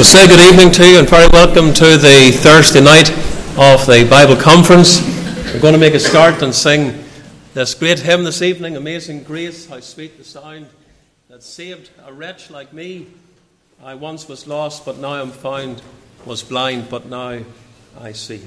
Well, say good evening to you and very welcome to the Thursday night of the Bible Conference. We're going to make a start and sing this great hymn this evening, Amazing Grace, how sweet the sound that saved a wretch like me. I once was lost, but now am found, was blind, but now I see.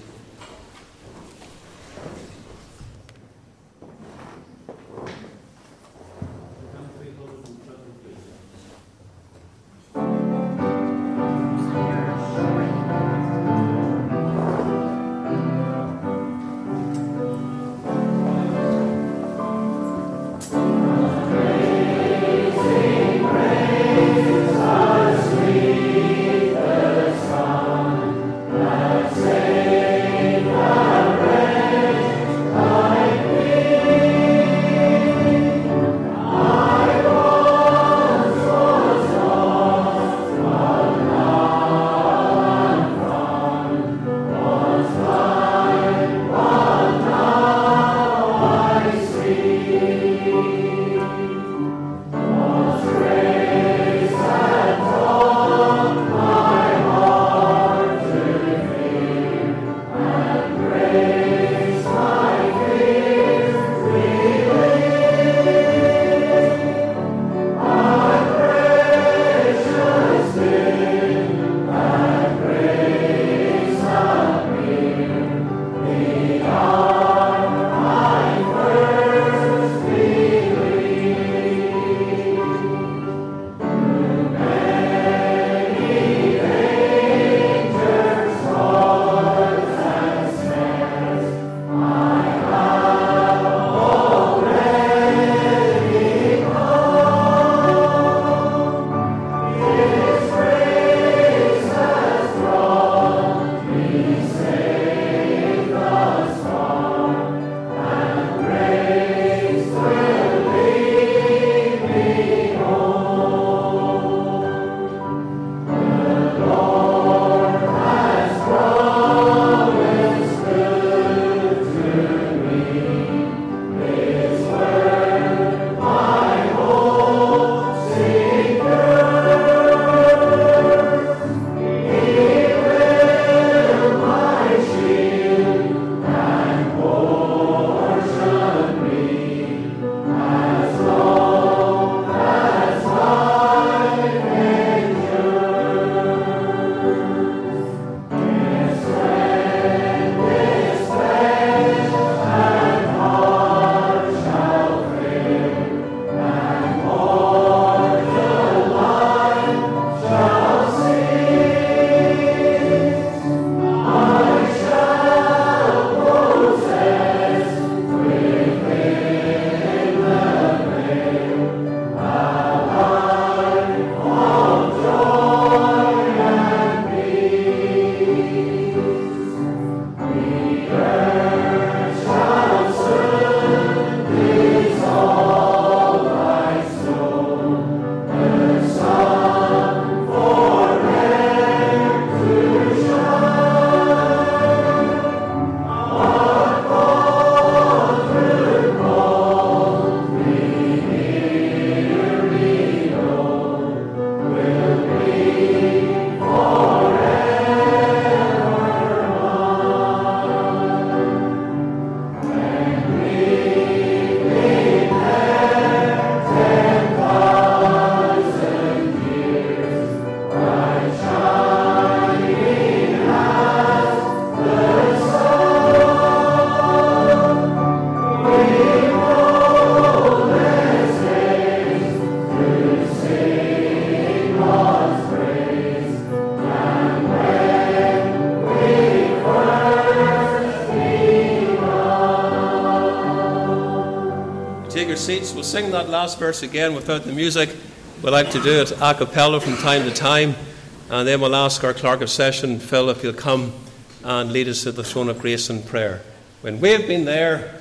Seats. We'll sing that last verse again without the music. We like to do it a cappella from time to time, and then we'll ask our clerk of session, Phil, if he'll come and lead us to the throne of grace in prayer. When we've been there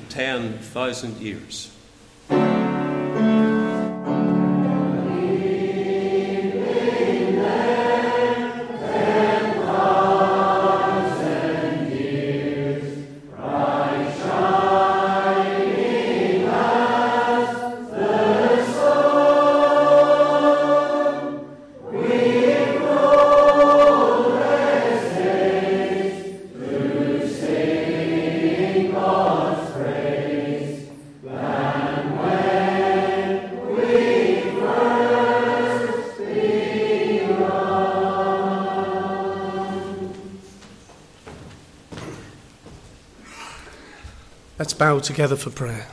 10,000 years. bow together for prayer.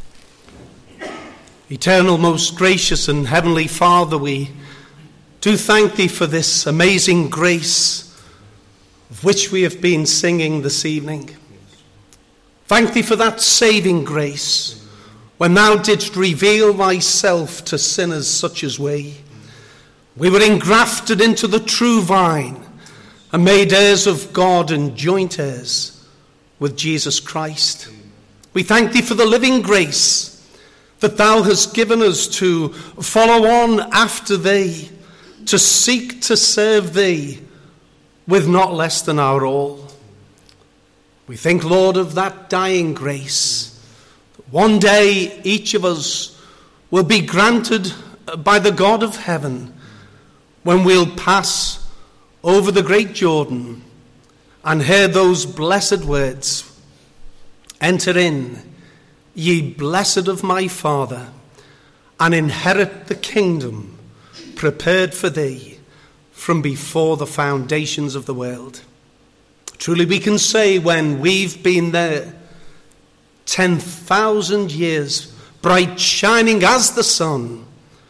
Eternal, most gracious and heavenly Father, we do thank thee for this amazing grace of which we have been singing this evening. Thank thee for that saving grace when thou didst reveal thyself to sinners such as we. We were engrafted into the true vine and made heirs of God and joint heirs with Jesus Christ. We thank thee for the living grace that thou hast given us to follow on after thee, to seek to serve thee with not less than our all. We think, Lord, of that dying grace. One day each of us will be granted by the God of heaven when we'll pass over the great Jordan and hear those blessed words, "Enter in, ye blessed of my Father, and inherit the kingdom prepared for thee from before the foundations of the world." Truly we can say, when we've been there 10,000 years, bright shining as the sun,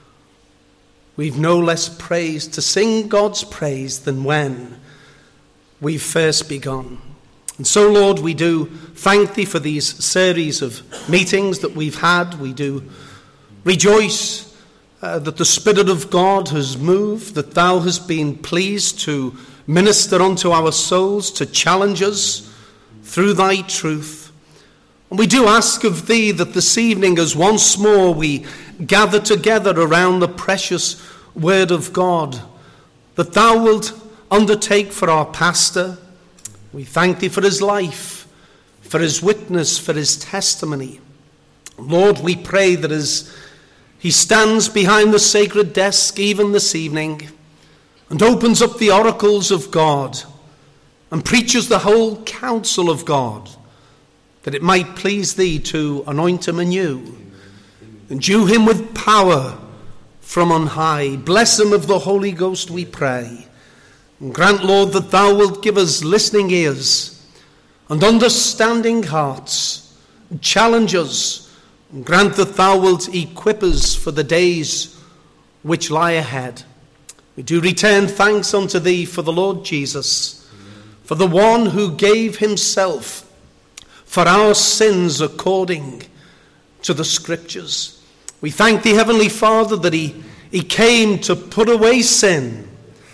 we've no less praise to sing God's praise than when we've first begun. And so, Lord, we do thank thee for these series of meetings that we've had. We do rejoice that the Spirit of God has moved, that thou hast been pleased to minister unto our souls, to challenge us through thy truth. And we do ask of thee that this evening, as once more we gather together around the precious word of God, that thou wilt undertake for our pastor. We thank thee for his life, for his witness, for his testimony. Lord, we pray that as he stands behind the sacred desk even this evening and opens up the oracles of God and preaches the whole counsel of God, that it might please thee to anoint him anew, endue him with power from on high. Bless him of the Holy Ghost, we pray. And grant, Lord, that thou wilt give us listening ears and understanding hearts. Challenge us, and grant that thou wilt equip us for the days which lie ahead. We do return thanks unto thee for the Lord Jesus, for the one who gave himself for our sins according to the Scriptures. We thank thee, Heavenly Father, that he came to put away sin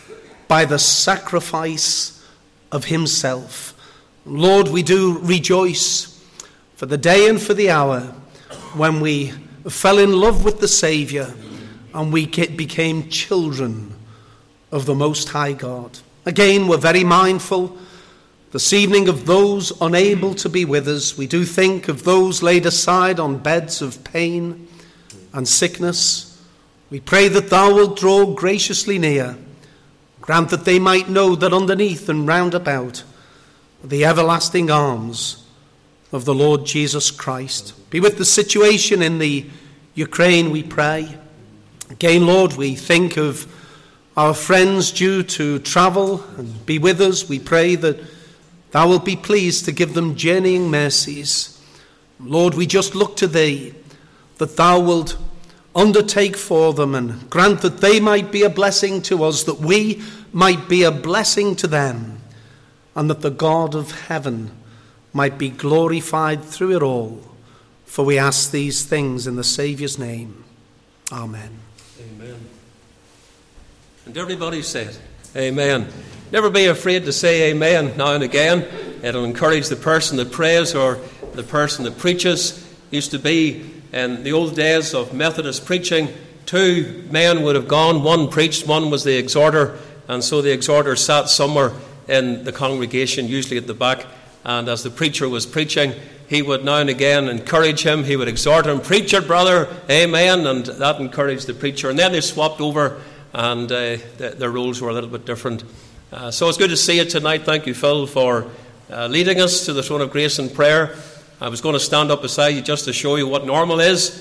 by the sacrifice of himself. Lord, we do rejoice for the day and for the hour when we fell in love with the Saviour and we became children of the Most High God. Again, we're very mindful this evening of those unable to be with us. We do think of those laid aside on beds of pain and sickness. We pray that thou wilt draw graciously near. Grant that they might know that underneath and round about are the everlasting arms of the Lord Jesus Christ. Be with the situation in the Ukraine, we pray. Again, Lord, we think of our friends due to travel and be with us. We pray that thou wilt be pleased to give them journeying mercies. Lord, we just look to thee, that thou wilt undertake for them and grant that they might be a blessing to us, that we might be a blessing to them, and that the God of heaven might be glorified through it all. For we ask these things in the Saviour's name. Amen. Amen. And everybody said, amen. Never be afraid to say amen now and again. It'll encourage the person that prays or the person that preaches. Used to be in the old days of Methodist preaching, two men would have gone. One preached, one was the exhorter, and so the exhorter sat somewhere in the congregation, usually at the back, and as the preacher was preaching, he would now and again encourage him. He would exhort him, "Preach it, brother, amen," and that encouraged the preacher. And then they swapped over, and their roles were a little bit different. So it's good to see you tonight. Thank you, Phil, for leading us to the throne of grace in prayer. I was going to stand up beside you just to show you what normal is.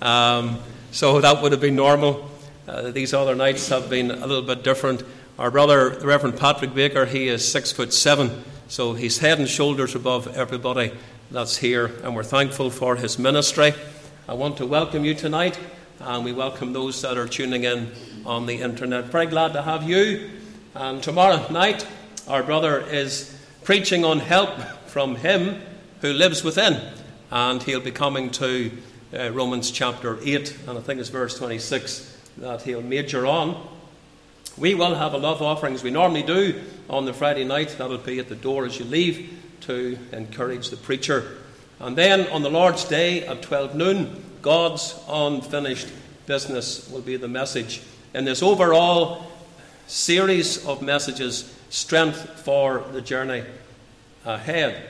So that would have been normal. These other nights have been a little bit different. Our brother, the Reverend Patrick Baker, he is 6'7", so he's head and shoulders above everybody that's here, and we're thankful for his ministry. I want to welcome you tonight, and we welcome those that are tuning in on the internet. Very glad to have you. And tomorrow night, our brother is preaching on help from him who lives within, and he'll be coming to Romans chapter 8, and I think it's verse 26 that he'll major on. We will have a love offering as we normally do on the Friday night. That'll be at the door as you leave to encourage the preacher. And then on the Lord's Day at 12 noon, God's unfinished business will be the message in this overall series of messages, Strength for the Journey Ahead.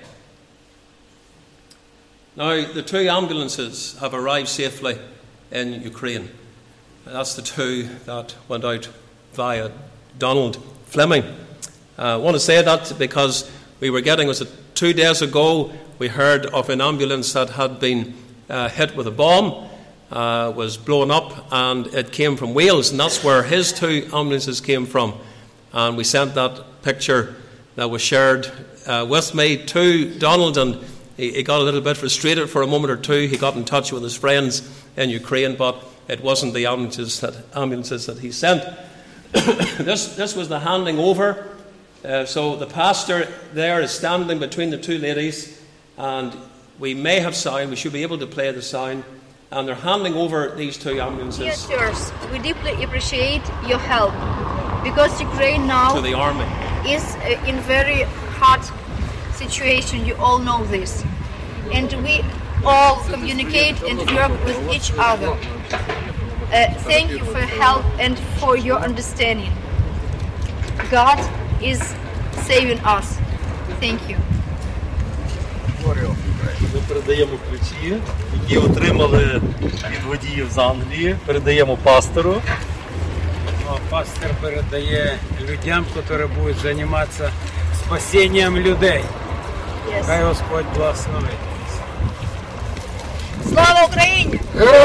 Now, the 2 ambulances have arrived safely in Ukraine. That's the 2 that went out via Donald Fleming. I want to say that because we were getting, was it 2 days ago, we heard of an ambulance that had been hit with a bomb, was blown up, and it came from Wales, and that's where his 2 ambulances came from. And we sent that picture that was shared with me to Donald, and he got a little bit frustrated for a moment or two. He got in touch with his friends in Ukraine, but it wasn't the ambulances that he sent. This was the handing over. So the pastor there is standing between the 2 ladies, and we may have sound. We should be able to play the sound. And they're handing over these 2 ambulances. Dear sirs, we deeply appreciate your help, because Ukraine now to the army is in very hard situation. You all know this, and we all communicate and work with each other. Thank you for your help and for your understanding. God is saving us. Thank you. Ми передаємо ключі, які отримали від водіїв з Англії, передаємо пастору. Пастор передає людям, які будуть займатися спасінням людей. Хай Господь благословить. Слава Україні!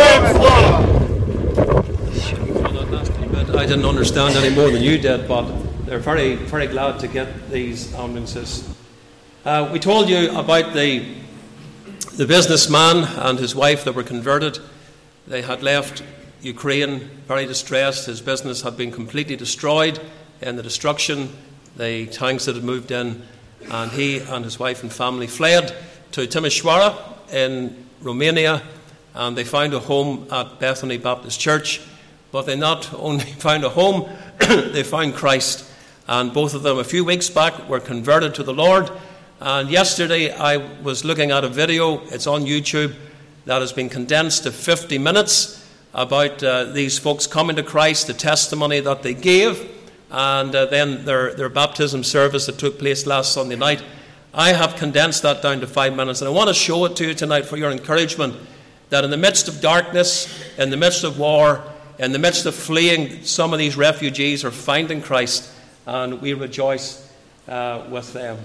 I didn't understand any more than you did, but they're very, very glad to get these ambulances. We told you about the businessman and his wife that were converted. They had left Ukraine very distressed. His business had been completely destroyed in the destruction, the tanks that had moved in, and he and his wife and family fled to Timișoara in Romania, and they found a home at Bethany Baptist Church. But they not only found a home, they found Christ. And both of them, a few weeks back, were converted to the Lord. And yesterday I was looking at a video, it's on YouTube, that has been condensed to 50 minutes about these folks coming to Christ, the testimony that they gave, and then their baptism service that took place last Sunday night. I have condensed that down to 5 minutes, and I want to show it to you tonight for your encouragement, that in the midst of darkness, in the midst of war, in the midst of fleeing, some of these refugees are finding Christ, and we rejoice with them.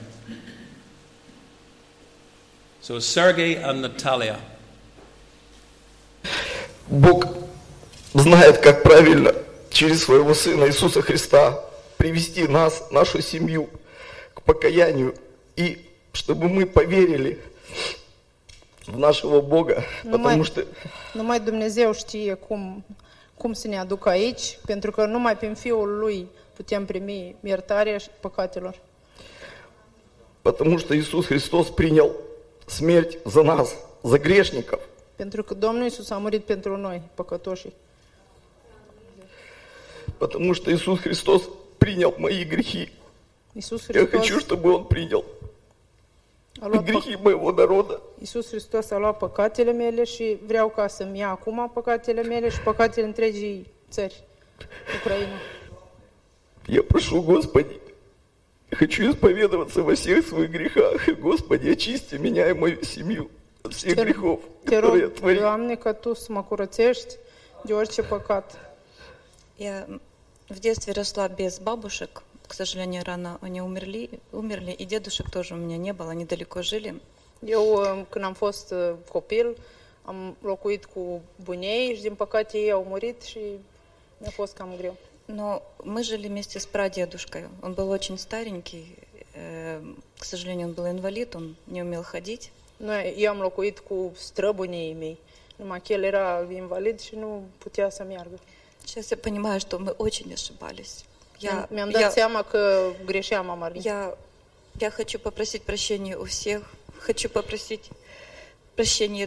So Sergey and Natalia. Бог знает, как правильно через своего Сына Иисуса Христа привести нас, нашу семью к покаянию, и чтобы мы поверили в нашего Бога, потому что... Numai Dumnezeu știe cum să ne aducă aici, pentru că numai prin Fiul Lui putem primi iertarea păcatelor. Потому что Иисус Христос принял смерть за нас, за грешников. Pentru că Domnul Iisus a murit pentru noi, păcătoșii. Потому что Иисус Христос принял мои грехи. Я хочу, чтобы Он принял грехи моего народа. Iisus Hristos a luat păcatele mele și vreau ca să-mi ia acum păcatele mele și păcatele întregii țări, Ucraina. Я прошу, Господи, хочу исповедоваться во всех своих грехах. Господи, очисти меня и мою семью от всех грехов, которые я творил. Doamne, că Tu să mă curățești de orice păcat. Я в детстве росла без бабушек. К сожалению, рано они умерли, и дедушек тоже у меня не было, они далеко жили. Eu, când am fost copil, am locuit cu bunei și, din păcate, ei au murit și mi-a fost cam greu. Но мы жили вместе с прадедушкой. Он был очень старенький. К сожалению, он был инвалид, он не умел ходить. Eu am locuit cu străbunii mei, numai că el era invalid și nu putea să meargă. Сейчас я понимаю, что мы очень ошибались. Mi-am dat seama că greșeam, Amarin. Я хочу попросить прощения у всех, хочу попросить прощения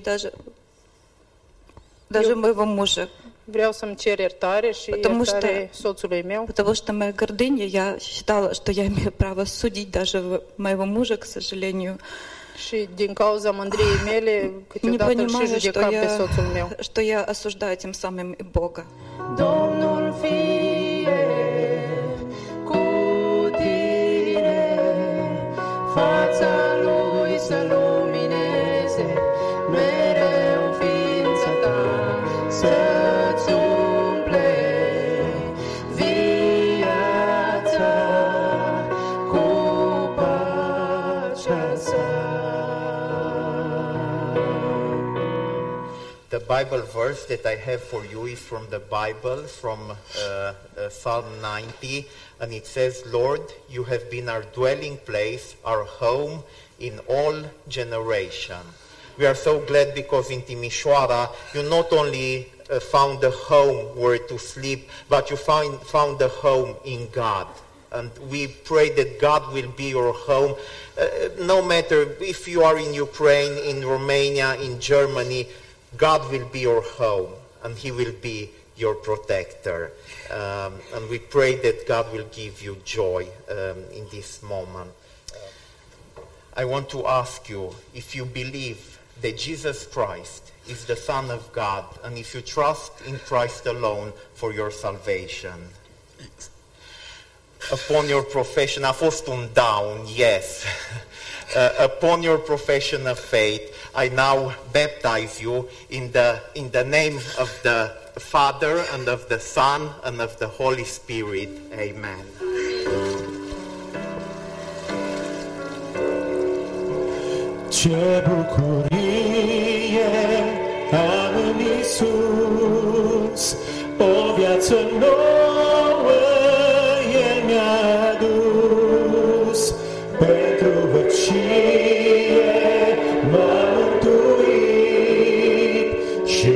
даже моего мужа. Vreau să-mi cer iertare și iertare soțului meu. Потому что моя гордыня, я считала, что я имею право судить даже моего мужа, к сожалению. Și din cauza mândriei mele, câteodată îl și judecam pe soțul meu. Что я осуждаю tем самым и Бога. Domnul fie cu tine, fața lui să lumineze, mereu ființa ta să-ți umple viața cu pacea sa. The Bible verse that I have for you is from the Bible, from Psalm 90, and it says, Lord, you have been our dwelling place, our home in all generation. We are so glad because in Timișoara, you not only found a home where to sleep, but you found a home in God. And we pray that God will be your home, no matter if you are in Ukraine, in Romania, in Germany, God will be your home, and He will be your protector. And we pray that God will give you joy in this moment. I want to ask you, if you believe that Jesus Christ is the Son of God, and if you trust in Christ alone for your salvation. Upon your profession, a fost un down, yes. Upon your profession of faith, I now baptize you in the name of the Father and of the Son and of the Holy Spirit. Amen. Ce bucurie am în Iisus, o viață nouă El mi-a adus, pentru văcie m-a mântuit și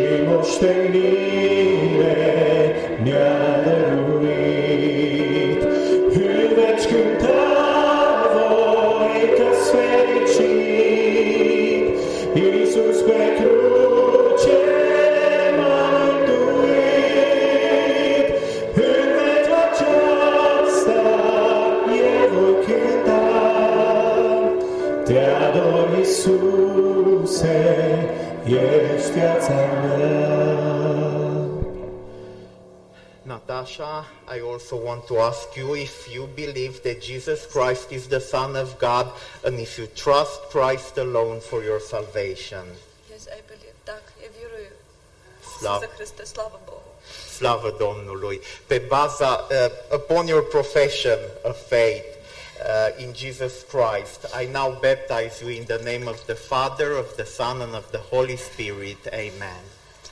moștenire mi-a dăruit. În veci cânta voi că-s fericit, Iisus pe cruce m-a mântuit. În veci aceasta eu voi cânta, te ador, Iisuse, ești viața mea. Natasha, I also want to ask you if you believe that Jesus Christ is the Son of God and if you trust Christ alone for your salvation. Yes, I believe. Так, я верую. Слава Христе, слава Богу. Slavă Domnului. Pe baza, upon your profession of faith in Jesus Christ, I now baptize you in the name of the Father, of the Son, and of the Holy Spirit. Amen.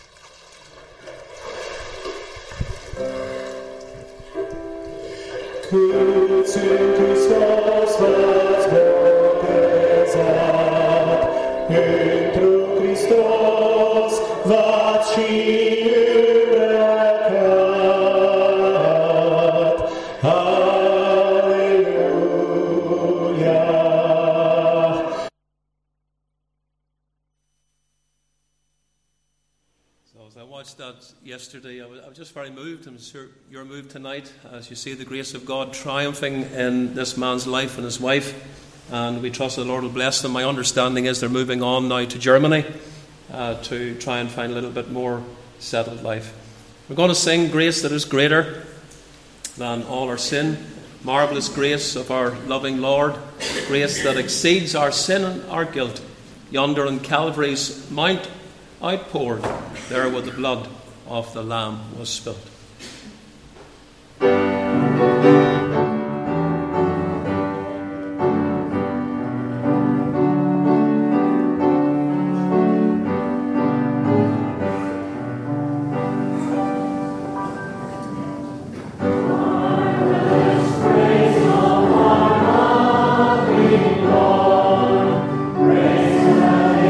Câți în Hristos v-ați botezat, întru Hristos v-ați și îmbrăcat. Aleluia! As I watched that yesterday, I was just very moved. I'm sure you're moved tonight as you see the grace of God triumphing in this man's life and his wife. And we trust the Lord will bless them. My understanding is they're moving on now to Germany to try and find a little bit more settled life. We're going to sing Grace That Is Greater Than All Our Sin. Marvellous grace of our loving Lord. Grace that exceeds our sin and our guilt. Yonder on Calvary's Mount outpoured, there where the blood of the Lamb was spilt. Grace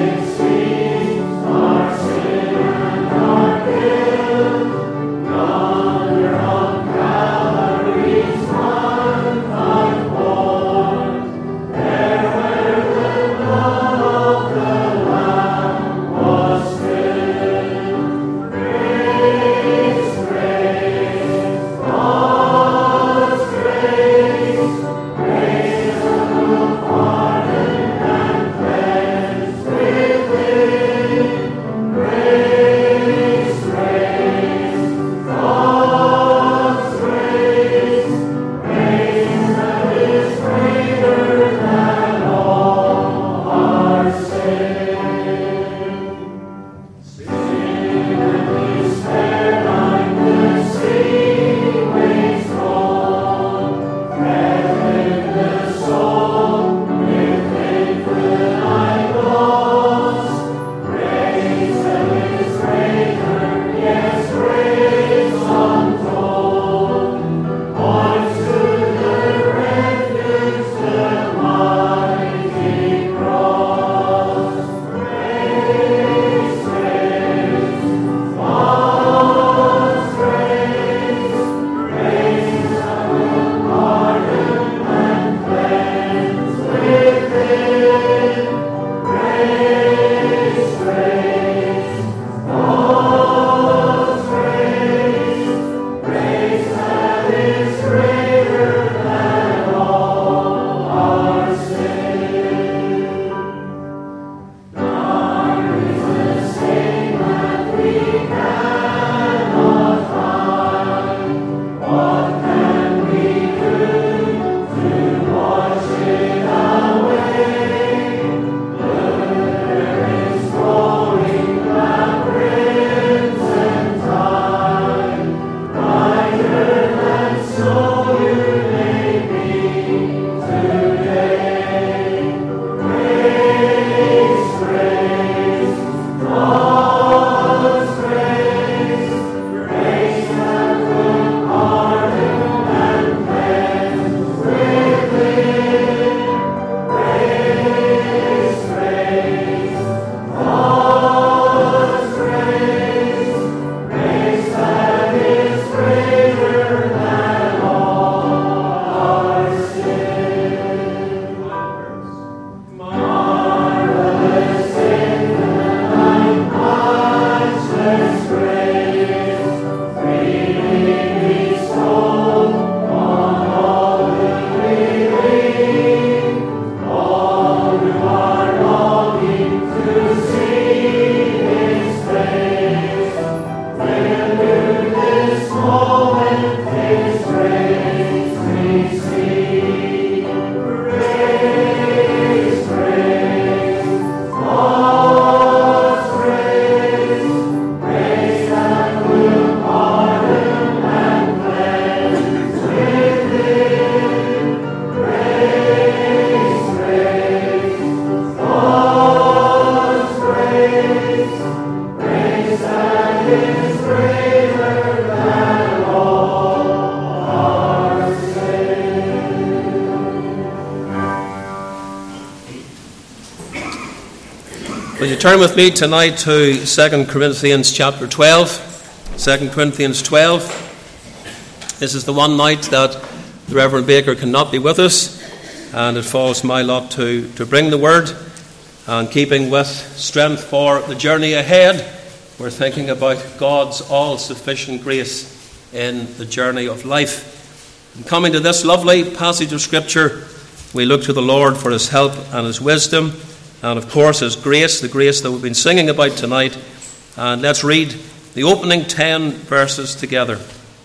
Will you turn with me tonight to 2 Corinthians chapter 12? 2 Corinthians 12. This is the one night that the Reverend Baker cannot be with us, and it falls my lot to bring the word. And keeping with strength for the journey ahead, we're thinking about God's all-sufficient grace in the journey of life. And coming to this lovely passage of Scripture, we look to the Lord for His help and His wisdom, and of course His grace, the grace that we've been singing about tonight. And let's read the opening 10 verses together.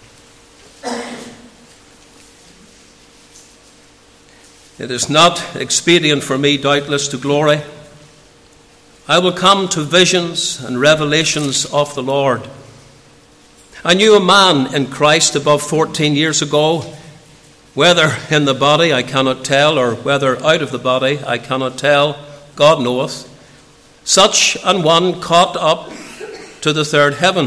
It is not expedient for me, doubtless, to glory. I will come to visions and revelations of the Lord. I knew a man in Christ above 14 years ago, whether in the body I cannot tell, or whether out of the body I cannot tell, God knoweth. Such an one caught up to the third heaven.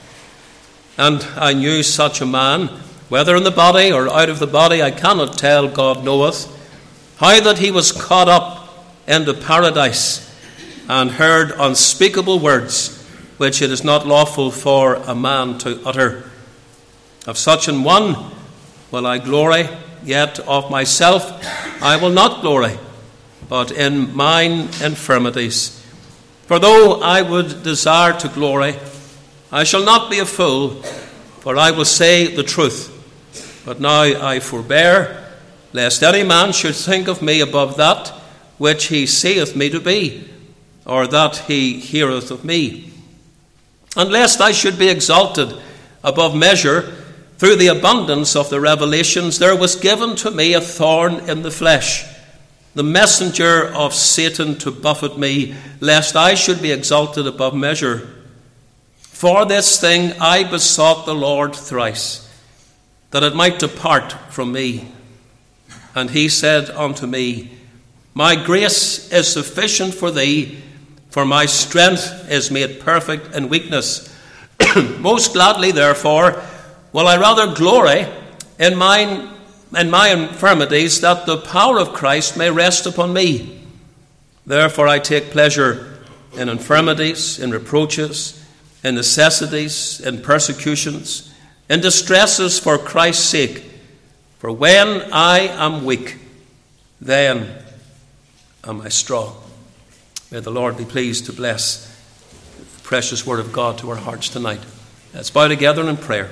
And I knew such a man, whether in the body or out of the body I cannot tell, God knoweth, how that he was caught up into paradise, and heard unspeakable words, which it is not lawful for a man to utter. Of such an one will I glory, yet of myself I will not glory, but in mine infirmities. For though I would desire to glory, I shall not be a fool, for I will say the truth. But now I forbear, lest any man should think of me above that which he seeth me to be, or that he heareth of me. And lest I should be exalted above measure through the abundance of the revelations, there was given to me a thorn in the flesh, the messenger of Satan to buffet me, lest I should be exalted above measure. For this thing I besought the Lord thrice, that it might depart from me. And he said unto me, My grace is sufficient for thee, for my strength is made perfect in weakness. Most gladly, therefore, will I rather glory in my infirmities, that the power of Christ may rest upon me. Therefore I take pleasure in infirmities, in reproaches, in necessities, in persecutions, in distresses for Christ's sake. For when I am weak, then am I strong. May the Lord be pleased to bless the precious word of God to our hearts tonight. Let's bow together in prayer.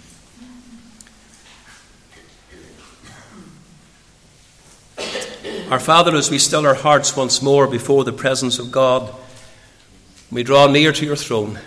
Our Father, as we still our hearts once more before the presence of God, we draw near to your throne.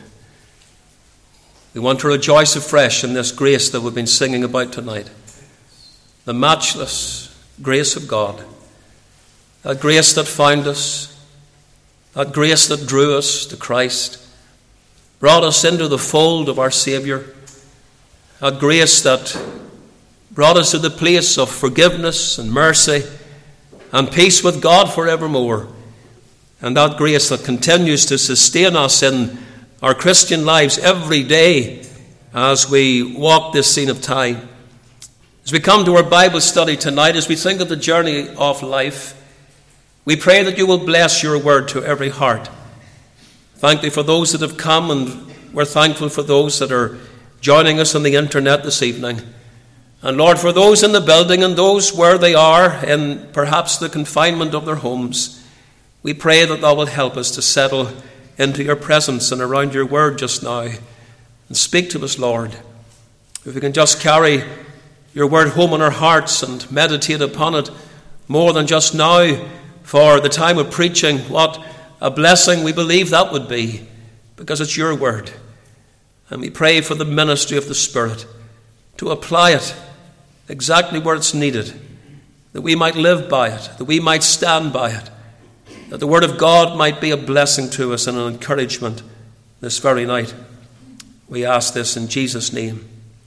We want to rejoice afresh in this grace that we've been singing about tonight. The matchless grace of God. That grace that found us. That grace that drew us to Christ. Brought us into the fold of our Saviour. That grace that brought us to the place of forgiveness and mercy and peace with God forevermore. And that grace that continues to sustain us in our Christian lives every day as we walk this scene of time. As we come to our Bible study tonight, as we think of the journey of life, we pray that you will bless your word to every heart. Thank you for those that have come, and we're thankful for those that are joining us on the internet this evening. And Lord, for those in the building and those where they are in perhaps the confinement of their homes, we pray that thou wilt help us to settle into your presence and around your word just now. And speak to us, Lord. If we can just carry your word home in our hearts and meditate upon it more than just now for the time of preaching, what a blessing we believe that would be, because it's your word. And we pray for the ministry of the Spirit to apply it exactly where it's needed, that we might live by it, that we might stand by it, that the word of God might be a blessing to us and an encouragement this very night. We ask this in Jesus' name.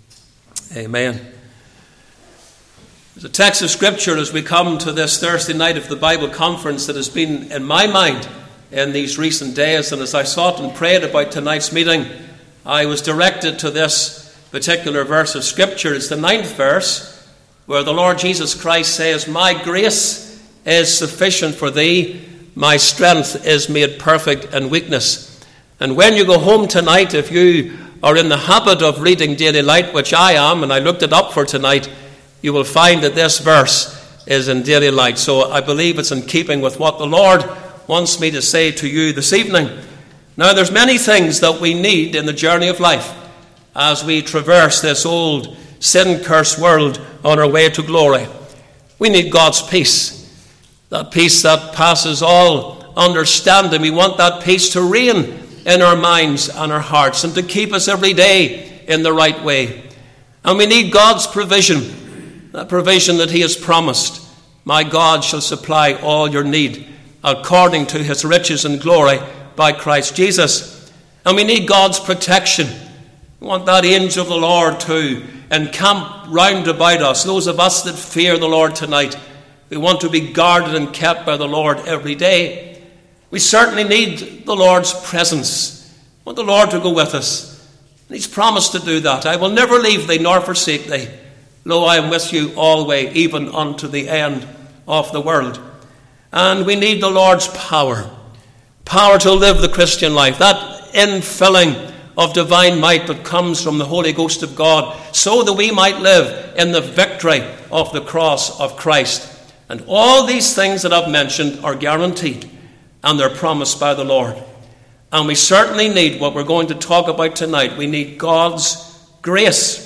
Amen. There's a text of Scripture as we come to this Thursday night of the Bible conference that has been in my mind in these recent days, and as I sought and prayed about tonight's meeting, I was directed to this particular verse of Scripture. It's the 9th verse, where the Lord Jesus Christ says, My grace is sufficient for thee, my strength is made perfect in weakness. And when you go home tonight, if you are in the habit of reading Daily Light, which I am, and I looked it up for tonight, you will find that this verse is in Daily Light. So I believe it's in keeping with what the Lord wants me to say to you this evening. Now, there's many things that we need in the journey of life as we traverse this old sin-cursed world on our way to glory. We need God's peace, that peace that passes all understanding. We want that peace to reign in our minds and our hearts and to keep us every day in the right way. And we need God's provision, that provision that he has promised. My God shall supply all your need according to his riches and glory by Christ Jesus. And we need God's protection. We want that angel of the Lord to encamp round about us, those of us that fear the Lord tonight. We want to be guarded and kept by the Lord every day. We certainly need the Lord's presence. We want the Lord to go with us. And he's promised to do that. I will never leave thee nor forsake thee. Lo, I am with you always, even unto the end of the world. And we need the Lord's power. Power to live the Christian life. That infilling of divine might that comes from the Holy Ghost of God, so that we might live in the victory of the cross of Christ. And all these things that I've mentioned are guaranteed, and they're promised by the Lord. And we certainly need what we're going to talk about tonight. We need God's grace.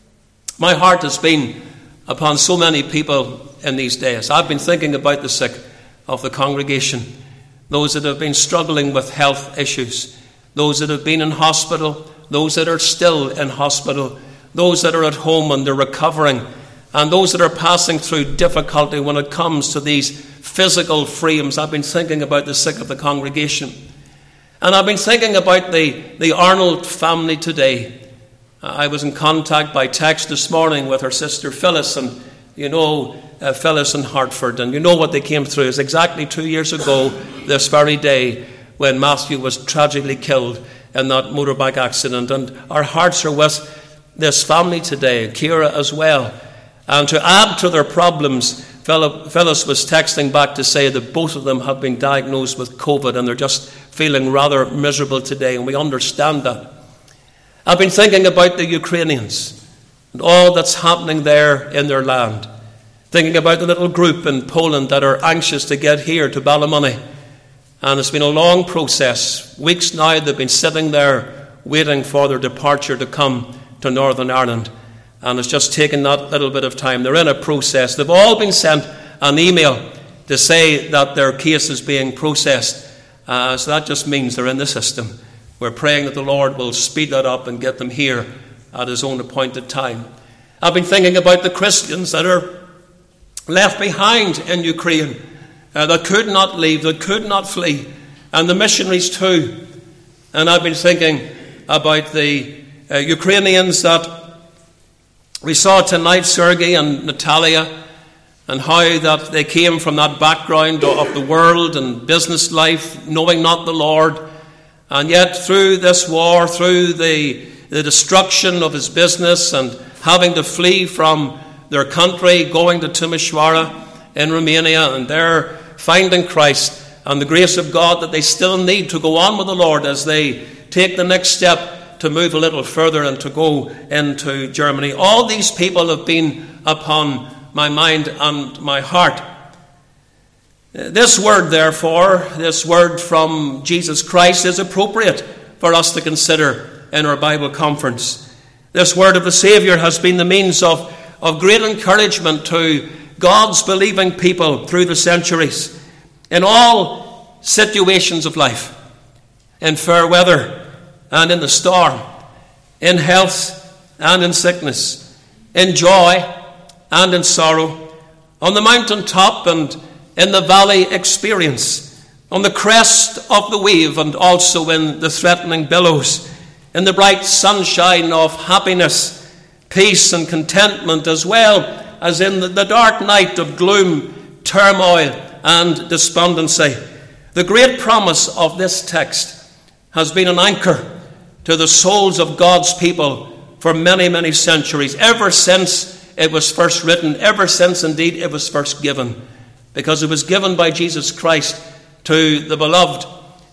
My heart has been upon so many people in these days. I've been thinking about the sick of the congregation, those that have been struggling with health issues, those that have been in hospital, those that are still in hospital, those that are at home and they're recovering, and those that are passing through difficulty when it comes to these physical frames. I've been thinking about the sick of the congregation. And I've been thinking about the Arnold family today. I was in contact by text this morning with her sister Phyllis, and you know Phyllis in Hartford, and you know what they came through. It's exactly 2 years ago this very day when Matthew was tragically killed in that motorbike accident. And our hearts are with this family today, Kira as well. And to add to their problems, Phyllis was texting back to say that both of them have been diagnosed with COVID and they're just feeling rather miserable today, and we understand that. I've been thinking about the Ukrainians and all that's happening there in their land. Thinking about the little group in Poland that are anxious to get here to Ballymoney. And it's been a long process. Weeks now they've been sitting there waiting for their departure to come to Northern Ireland. And it's just taken that little bit of time. They're in a process. They've all been sent an email to say that their case is being processed. So that just means they're in the system. We're praying that the Lord will speed that up and get them here at his own appointed time. I've been thinking about the Christians that are left behind in Ukraine, that could not leave, that could not flee, and the missionaries too. And I've been thinking about the Ukrainians that we saw tonight, Sergei and Natalia, and how that they came from that background of the world and business life, knowing not the Lord. And yet through this war, through the destruction of his business and having to flee from their country, going to Timișoara in Romania, and there finding Christ and the grace of God that they still need to go on with the Lord as they take the next step to move a little further and to go into Germany. All these people have been upon my mind and my heart. This word, therefore, this word from Jesus Christ is appropriate for us to consider in our Bible conference. This word of the Saviour has been the means of great encouragement to God's believing people through the centuries, in all situations of life, in fair weather and in the storm, in health and in sickness, in joy and in sorrow, on the mountaintop and in the valley experience, on the crest of the wave and also in the threatening billows, in the bright sunshine of happiness, peace and contentment, as well as in the dark night of gloom, turmoil and despondency. The great promise of this text has been an anchor to the souls of God's people for many, many centuries, ever since it was first written, ever since indeed it was first given, because it was given by Jesus Christ to the beloved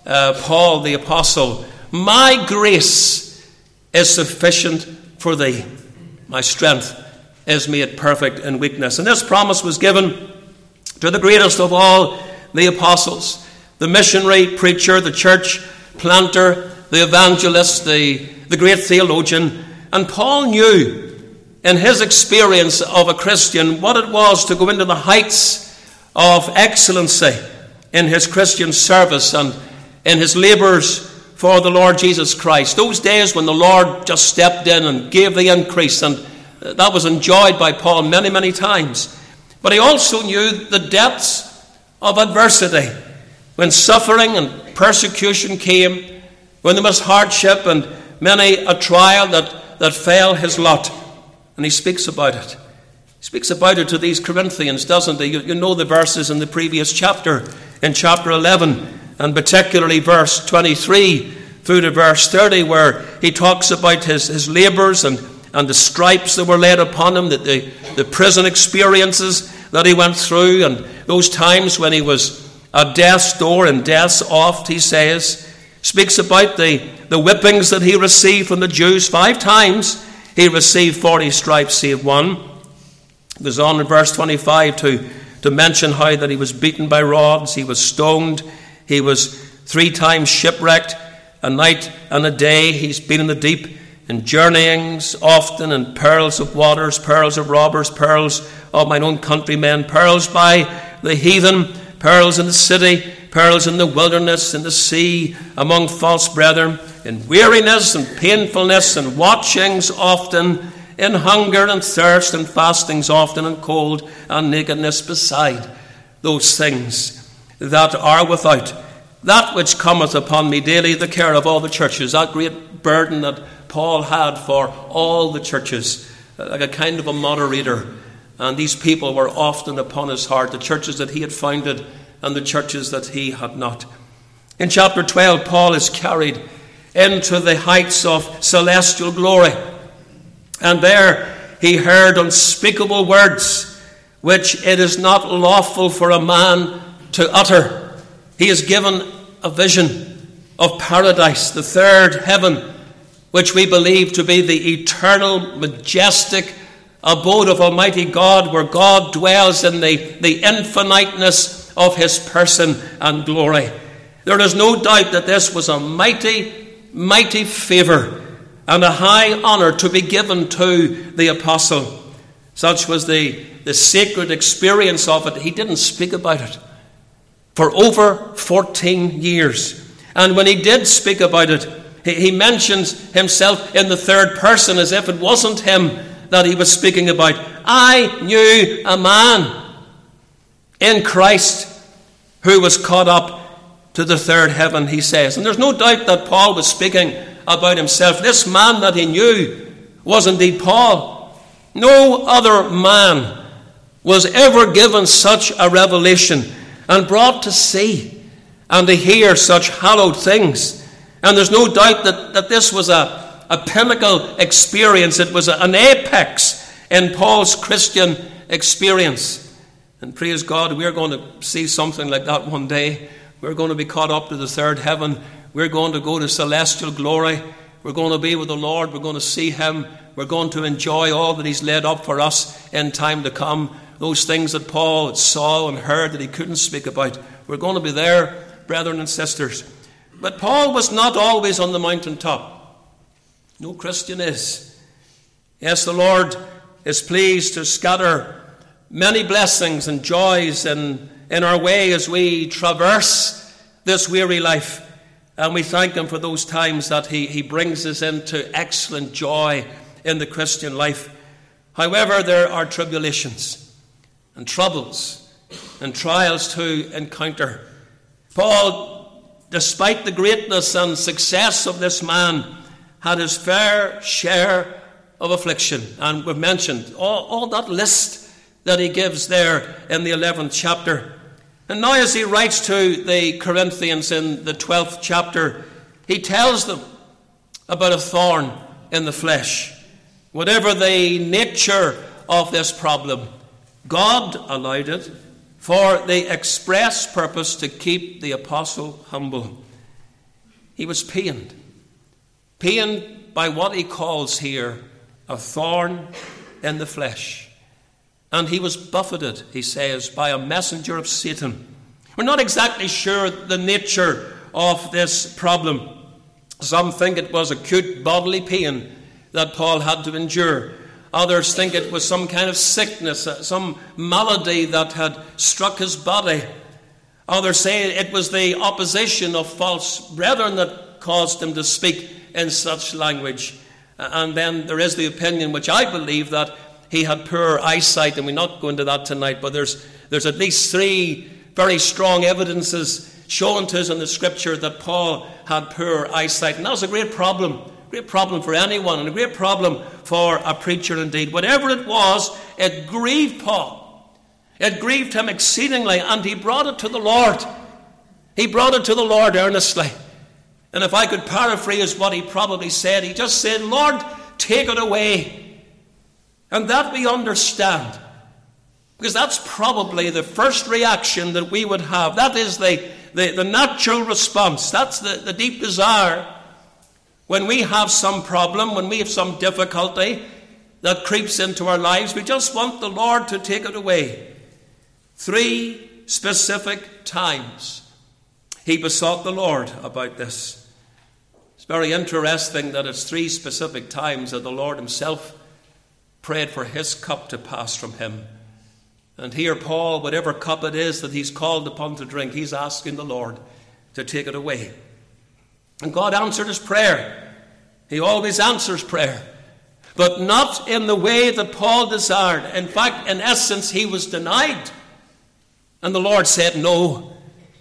Paul the Apostle, "My grace is sufficient for thee. My strength is made perfect in weakness." And this promise was given to the greatest of all the apostles, the missionary, preacher, the church planter, the evangelist, the great theologian. And Paul knew in his experience of a Christian what it was to go into the heights of excellency in his Christian service and in his labours for the Lord Jesus Christ. Those days when the Lord just stepped in and gave the increase, and that was enjoyed by Paul many, many times. But he also knew the depths of adversity, when suffering and persecution came, when there was hardship and many a trial that fell his lot. And he speaks about it. He speaks about it to these Corinthians, doesn't he? You know the verses in the previous chapter, in chapter 11, and particularly verse 23 through to verse 30, where he talks about his labours and the stripes that were laid upon him, that the prison experiences that he went through, and those times when he was at death's door and death's oft, he says. Speaks about the whippings that he received from the Jews. 5 times he received 40 stripes save one. He goes on in verse 25 to mention how that he was beaten by rods, he was stoned, he was 3 times shipwrecked, a night and a day he's been in the deep, in journeyings often, in perils of waters, perils of robbers, perils of mine own countrymen, perils by the heathen, perils in the city, perils in the wilderness, in the sea, among false brethren, in weariness and painfulness, and watchings often, in hunger and thirst, and fastings often, and cold and nakedness, beside those things that are without, that which cometh upon me daily, the care of all the churches. That great burden that Paul had for all the churches, like a kind of a moderator. And these people were often upon his heart, the churches that he had founded and the churches that he had not. In chapter 12, Paul is carried into the heights of celestial glory. And there he heard unspeakable words, which it is not lawful for a man to utter. He is given a vision of paradise, the third heaven, which we believe to be the eternal, majestic abode of Almighty God, where God dwells in the infiniteness of his person and glory. There is no doubt that this was a mighty, mighty favour and a high honour to be given to the apostle. Such was the sacred experience of it. He didn't speak about it for over 14 years. And when he did speak about it, he mentions himself in the third person as if it wasn't him that he was speaking about. I knew a man in Christ who was caught up to the third heaven, he says. And there's no doubt that Paul was speaking about himself. This man that he knew was indeed Paul. No other man was ever given such a revelation and brought to see and to hear such hallowed things. And there's no doubt that this was a pinnacle experience. It was an apex in Paul's Christian experience. And praise God, we're going to see something like that one day. We're going to be caught up to the third heaven. We're going to go to celestial glory. We're going to be with the Lord. We're going to see him. We're going to enjoy all that he's laid up for us in time to come. Those things that Paul saw and heard that he couldn't speak about. We're going to be there, brethren and sisters. But Paul was not always on the mountaintop. No Christian is. Yes, the Lord is pleased to scatter many blessings and joys in our way as we traverse this weary life. And we thank him for those times that he brings us into excellent joy in the Christian life. However, there are tribulations and troubles and trials to encounter. Paul, despite the greatness and success of this man, had his fair share of affliction. And we've mentioned all that list that he gives there in the 11th chapter. And now as he writes to the Corinthians in the 12th chapter, he tells them about a thorn in the flesh. Whatever the nature of this problem, God allowed it for the express purpose to keep the apostle humble. He was pained by what he calls here a thorn in the flesh. And he was buffeted, he says, by a messenger of Satan. We're not exactly sure the nature of this problem. Some think it was acute bodily pain that Paul had to endure. Others think it was some kind of sickness, some malady that had struck his body. Others say it was the opposition of false brethren that caused him to speak in such language. And then there is the opinion, which I believe, that he had poor eyesight, and we're not going into that tonight, but there's at least 3 very strong evidences shown to us in the Scripture that Paul had poor eyesight. And that was a great problem for anyone, and a great problem for a preacher indeed. Whatever it was, it grieved Paul. It grieved him exceedingly, and he brought it to the Lord. He brought it to the Lord earnestly. And if I could paraphrase what he probably said, he just said, Lord, take it away. And that we understand. Because that's probably the first reaction that we would have. That is the natural response. That's the deep desire. When we have some problem, when we have some difficulty that creeps into our lives, we just want the Lord to take it away. 3 specific times he besought the Lord about this. It's very interesting that it's 3 specific times that the Lord himself prayed for his cup to pass from him. And here Paul, whatever cup it is that he's called upon to drink, he's asking the Lord to take it away. And God answered his prayer. He always answers prayer. But not in the way that Paul desired. In fact, in essence, he was denied. And the Lord said no.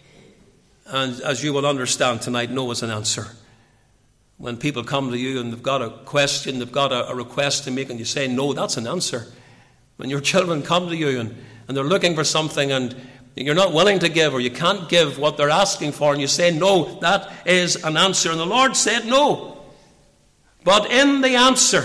And as you will understand tonight, no is an answer. When people come to you and they've got a question, they've got a request to make, and you say no, that's an answer. When your children come to you and they're looking for something and you're not willing to give, or you can't give what they're asking for, and you say no, that is an answer. And the Lord said no. But in the answer,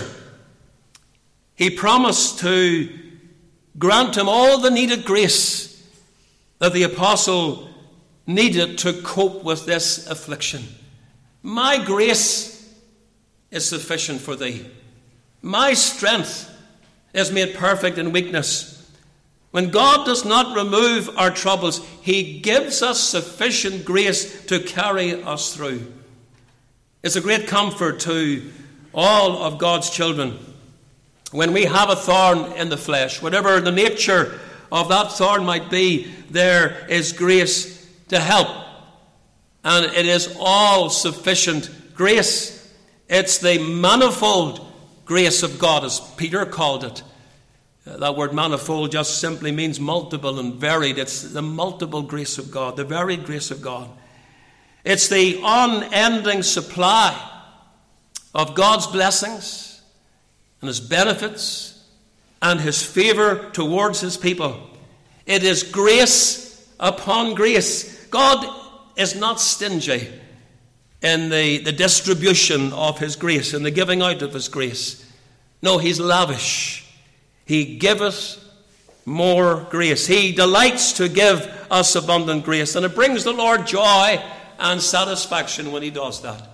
he promised to grant him all the needed grace that the apostle needed to cope with this affliction. My grace is sufficient for thee. My strength is made perfect in weakness. When God does not remove our troubles, he gives us sufficient grace to carry us through. It's a great comfort to all of God's children when we have a thorn in the flesh. Whatever the nature of that thorn might be, there is grace to help. And it is all sufficient grace. It's the manifold grace of God, as Peter called it. That word manifold just simply means multiple and varied. It's the multiple grace of God, the varied grace of God. It's the unending supply of God's blessings and his benefits and his favor towards his people. It is grace upon grace. God is not stingy in the distribution of his grace and the giving out of his grace. No, he's lavish. He giveth more grace. He delights to give us abundant grace, and it brings the Lord joy and satisfaction when he does that.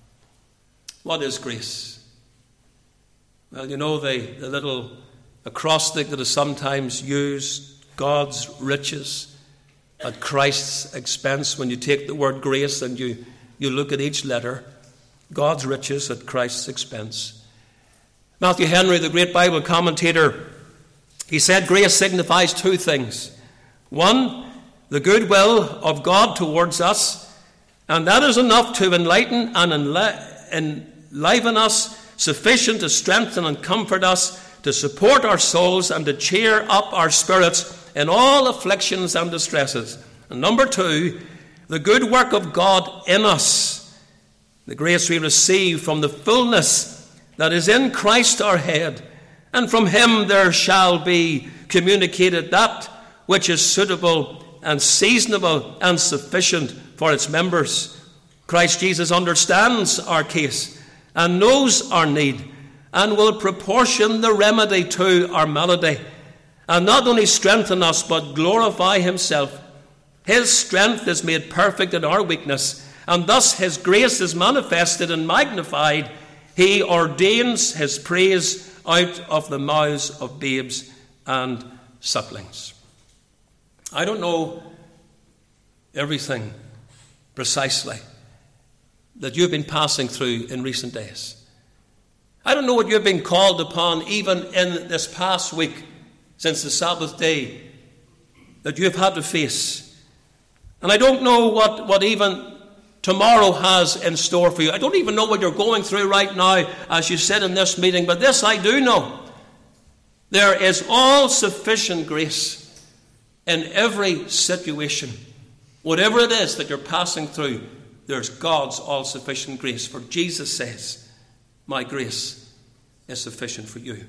What is grace? Well, you know the little acrostic that is sometimes used, God's riches at Christ's expense. When you take the word grace and you look at each letter, God's riches at Christ's expense. Matthew Henry, the great Bible commentator, he said grace signifies 2 things. 1, the goodwill of God towards us, and that is enough to enlighten and enliven us, sufficient to strengthen and comfort us, to support our souls and to cheer up our spirits in all afflictions and distresses. And number 2, the good work of God in us, the grace we receive from the fullness that is in Christ our head, and from him there shall be communicated that which is suitable and seasonable and sufficient for its members. Christ Jesus understands our case and knows our need and will proportion the remedy to our malady. and not only strengthen us, but glorify himself. His strength is made perfect in our weakness, and thus his grace is manifested and magnified. He ordains his praise out of the mouths of babes and sucklings. I don't know everything precisely that you've been passing through in recent days. I don't know what you've been called upon even in this past week since the Sabbath day that you've had to face. And I don't know what even tomorrow has in store for you. I don't even know what you're going through right now as you sit in this meeting, but this I do know. There is all sufficient grace in every situation. Whatever it is that you're passing through, there's God's all-sufficient grace. For Jesus says, my grace is sufficient for you.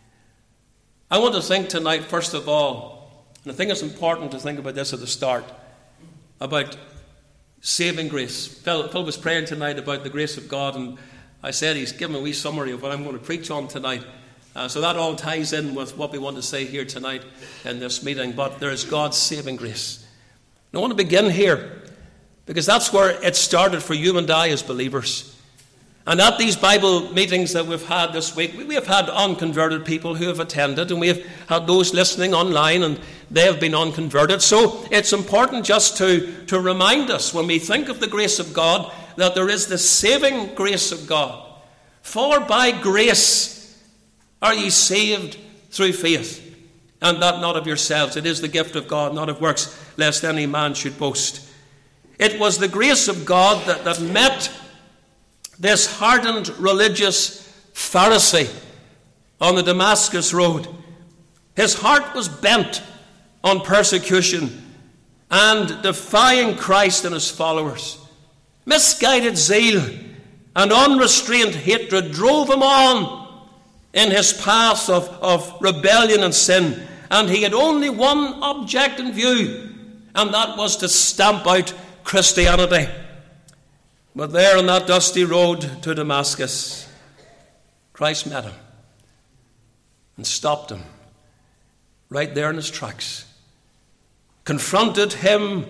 I want to think tonight, first of all, and I think it's important to think about this at the start, about saving grace. Phil was praying tonight about the grace of God, and I said he's given a wee summary of what I'm going to preach on tonight. So that all ties in with what we want to say here tonight in this meeting. But there is God's saving grace. And I want to begin here, because that's where it started for you and I as believers. And at these Bible meetings that we've had this week, we have had unconverted people who have attended, and we have had those listening online, and they have been unconverted. So it's important just to remind us, when we think of the grace of God, that there is the saving grace of God. For by grace are ye saved through faith, and that not of yourselves. It is the gift of God, not of works, lest any man should boast. It was the grace of God that met this hardened religious Pharisee on the Damascus road. His heart was bent on persecution and defying Christ and his followers. Misguided zeal and unrestrained hatred drove him on in his path of rebellion and sin. And he had only one object in view, and that was to stamp out Christianity. But there on that dusty road to Damascus, Christ met him and stopped him right there in his tracks, confronted him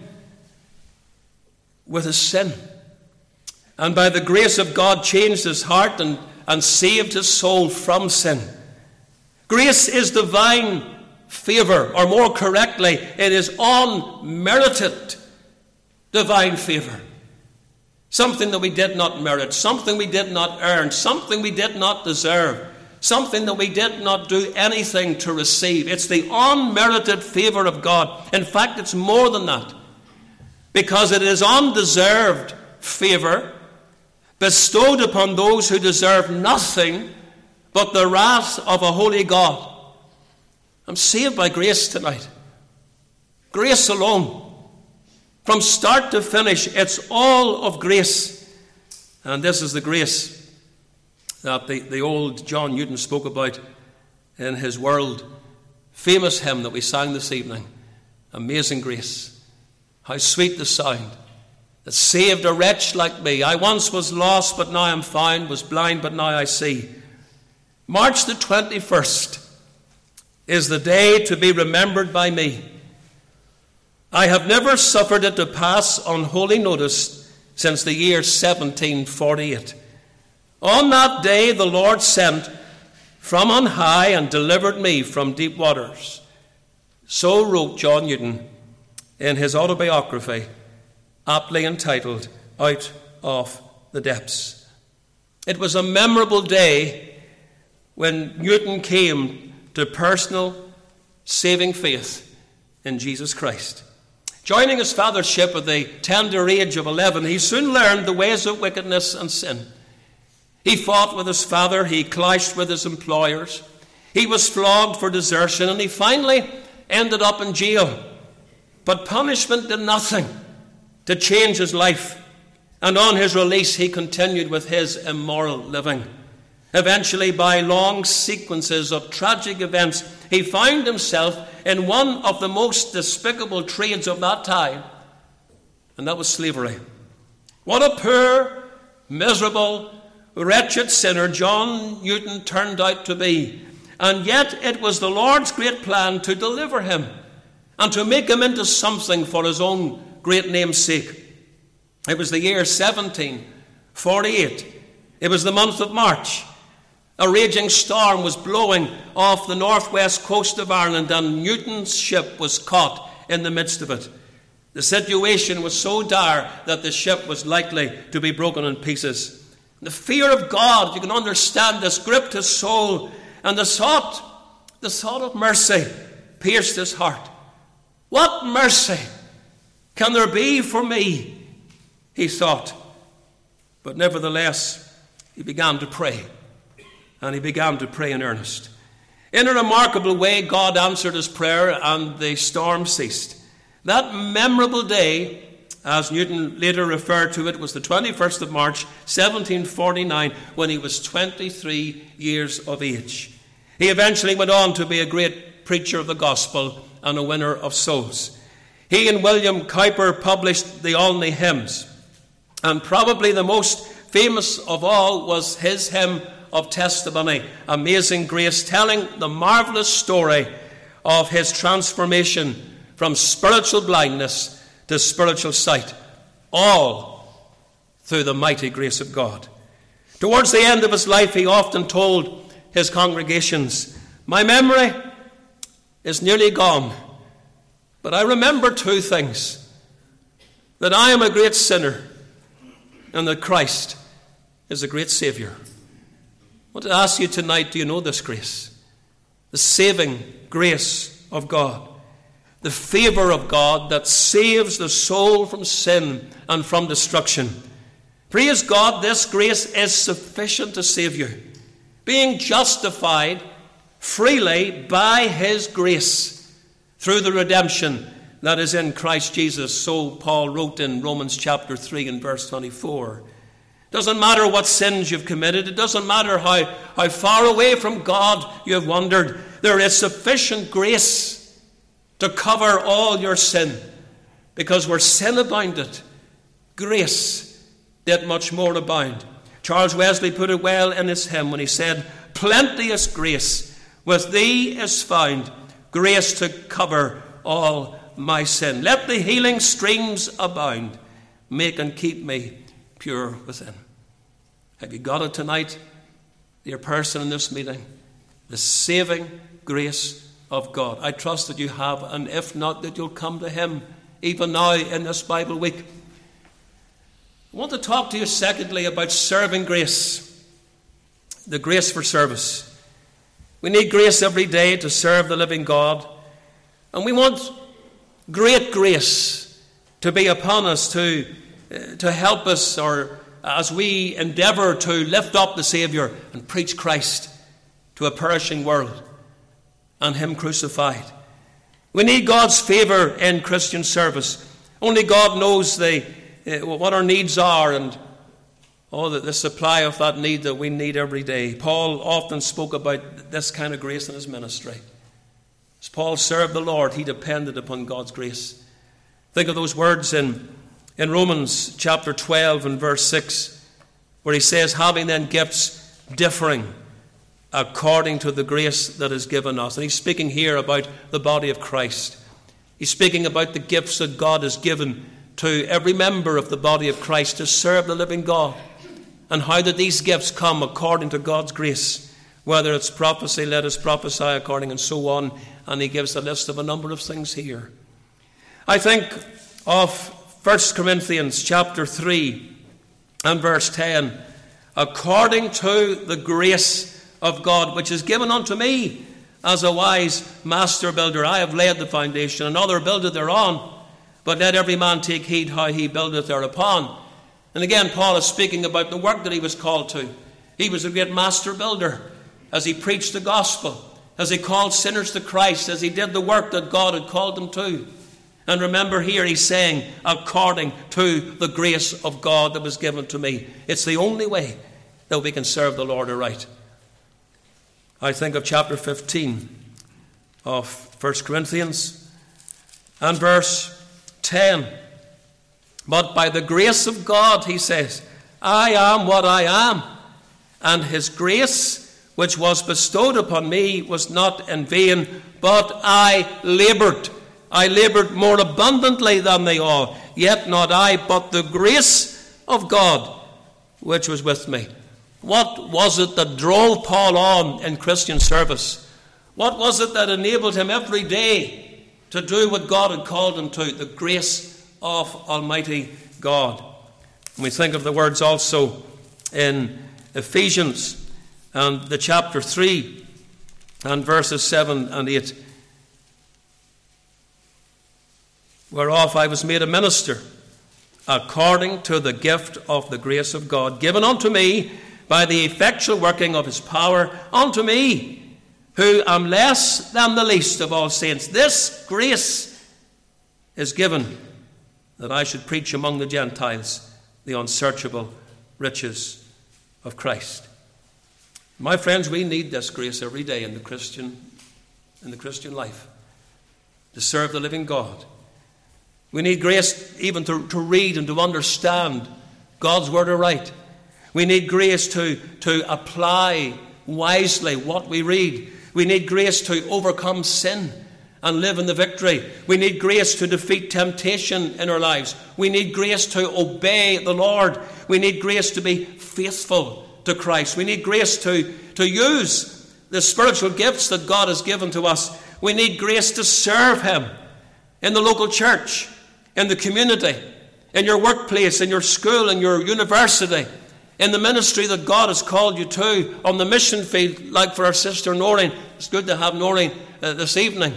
with his sin, and by the grace of God changed his heart and saved his soul from sin. Grace is divine favor, or more correctly, it is unmerited divine favor. Something that we did not merit, something we did not earn, something we did not deserve, something that we did not do anything to receive. It's the unmerited favor of God. In fact, it's more than that, because it is undeserved favor bestowed upon those who deserve nothing but the wrath of a holy God. I'm saved by grace tonight. Grace alone. From start to finish, it's all of grace. And this is the grace that the old John Newton spoke about in his world famous hymn that we sang this evening. Amazing grace. How sweet the sound that saved a wretch like me. I once was lost, but now am found, was blind, but now I see. March the 21st is the day to be remembered by me. I have never suffered it to pass unholy notice since the year 1748. On that day the Lord sent from on high and delivered me from deep waters. So wrote John Newton in his autobiography, aptly entitled, Out of the Depths. It was a memorable day when Newton came to personal saving faith in Jesus Christ. Joining his father's ship at the tender age of 11, he soon learned the ways of wickedness and sin. He fought with his father, he clashed with his employers, he was flogged for desertion, and he finally ended up in jail. But punishment did nothing to change his life, and on his release he continued with his immoral living. Eventually, by long sequences of tragic events, he found himself in one of the most despicable trades of that time, and that was slavery. What a poor, miserable, wretched sinner John Newton turned out to be. And yet it was the Lord's great plan to deliver him and to make him into something for his own great name's sake. It was the year 1748. It was the month of March. A raging storm was blowing off the northwest coast of Ireland, and Newton's ship was caught in the midst of it. The situation was so dire that the ship was likely to be broken in pieces. The fear of God, you can understand this, gripped his soul, and the thought of mercy pierced his heart. What mercy can there be for me? He thought. But nevertheless, he began to pray. And he began to pray in earnest. In a remarkable way, God answered his prayer, and the storm ceased. That memorable day, as Newton later referred to it, was the 21st of March, 1749, when he was 23 years of age. He eventually went on to be a great preacher of the gospel and a winner of souls. He and William Cowper published the Olney hymns, and probably the most famous of all was his hymn of testimony, Amazing Grace, telling the marvelous story of his transformation from spiritual blindness to spiritual sight, all through the mighty grace of God. Towards the end of his life, he often told his congregations, "My memory is nearly gone, but I remember two things: that I am a great sinner and that Christ is a great Saviour." I want to ask you tonight, do you know this grace? The saving grace of God. The favour of God that saves the soul from sin and from destruction. Praise God, this grace is sufficient to save you. Being justified freely by his grace through the redemption that is in Christ Jesus. So Paul wrote in Romans chapter 3 and verse 24. It doesn't matter what sins you've committed. It doesn't matter how far away from God you have wandered. There is sufficient grace to cover all your sin. Because where sin abounded, grace did much more abound. Charles Wesley put it well in his hymn when he said, "Plenteous grace with thee is found, grace to cover all my sin. Let the healing streams abound, make and keep me pure within." Have you got it tonight, dear person in this meeting? The saving grace of God. I trust that you have, and if not, that you'll come to him even now in this Bible week. I want to talk to you secondly about serving grace. The grace for service. We need grace every day to serve the living God. And we want great grace to be upon us to help us, or as we endeavour to lift up the Saviour and preach Christ to a perishing world and him crucified. We need God's favour in Christian service. Only God knows what our needs are, and the supply of that need that we need every day. Paul often spoke about this kind of grace in his ministry. As Paul served the Lord, he depended upon God's grace. Think of those words in Romans chapter 12 and verse 6, where he says, "Having then gifts differing according to the grace that is given us." And he's speaking here about the body of Christ. He's speaking about the gifts that God has given to every member of the body of Christ to serve the living God, and how that these gifts come according to God's grace. Whether it's prophecy, let us prophesy according, and so on. And he gives a list of a number of things here. I think of 1 Corinthians chapter 3 and verse 10. "According to the grace of God, which is given unto me as a wise master builder, I have laid the foundation, another buildeth thereon. But let every man take heed how he buildeth thereupon." And again, Paul is speaking about the work that he was called to. He was a great master builder as he preached the gospel, as he called sinners to Christ, as he did the work that God had called him to. And remember here he's saying, according to the grace of God that was given to me. It's the only way that we can serve the Lord aright. I think of chapter 15 of 1 Corinthians and verse 10. "But by the grace of God," he says, "I am what I am, and his grace which was bestowed upon me was not in vain, but I laboured. I laboured more abundantly than they all. Yet not I, but the grace of God, which was with me. What was it that drove Paul on in Christian service? What was it that enabled him every day to do what God had called him to? The grace of Almighty God. And we think of the words also in Ephesians and the chapter 3 and verses 7 and 8. Whereof I was made a minister, according to the gift of the grace of God, given unto me by the effectual working of his power, unto me, who am less than the least of all saints. This grace is given that I should preach among the Gentiles the unsearchable riches of Christ. My friends, we need this grace every day in the Christian life to serve the living God. We need grace even to read and to understand God's word aright. We need grace to apply wisely what we read. We need grace to overcome sin and live in the victory. We need grace to defeat temptation in our lives. We need grace to obey the Lord. We need grace to be faithful to Christ. We need grace to use the spiritual gifts that God has given to us. We need grace to serve him in the local church, in the community, in your workplace, in your school, in your university, in the ministry that God has called you to, on the mission field, like for our sister Noreen. It's good to have Noreen this evening.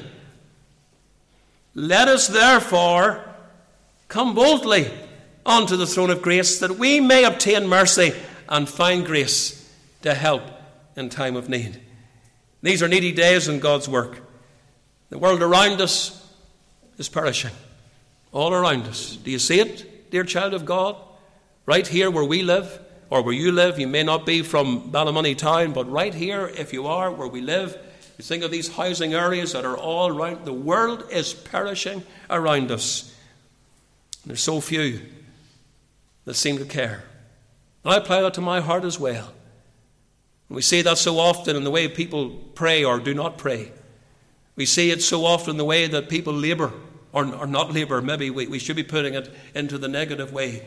Let us therefore come boldly unto the throne of grace, that we may obtain mercy and find grace to help in time of need. These are needy days in God's work. The world around us is perishing. All around us. Do you see it, dear child of God? Right here where we live, or where you live. You may not be from Ballymoney town, but right here, if you are, where we live, you think of these housing areas that are all around. The world is perishing around us. There's so few that seem to care. And I apply that to my heart as well. And we see that so often in the way people pray or do not pray. We see it so often in the way that people labour or not labour. Maybe we should be putting it into the negative way.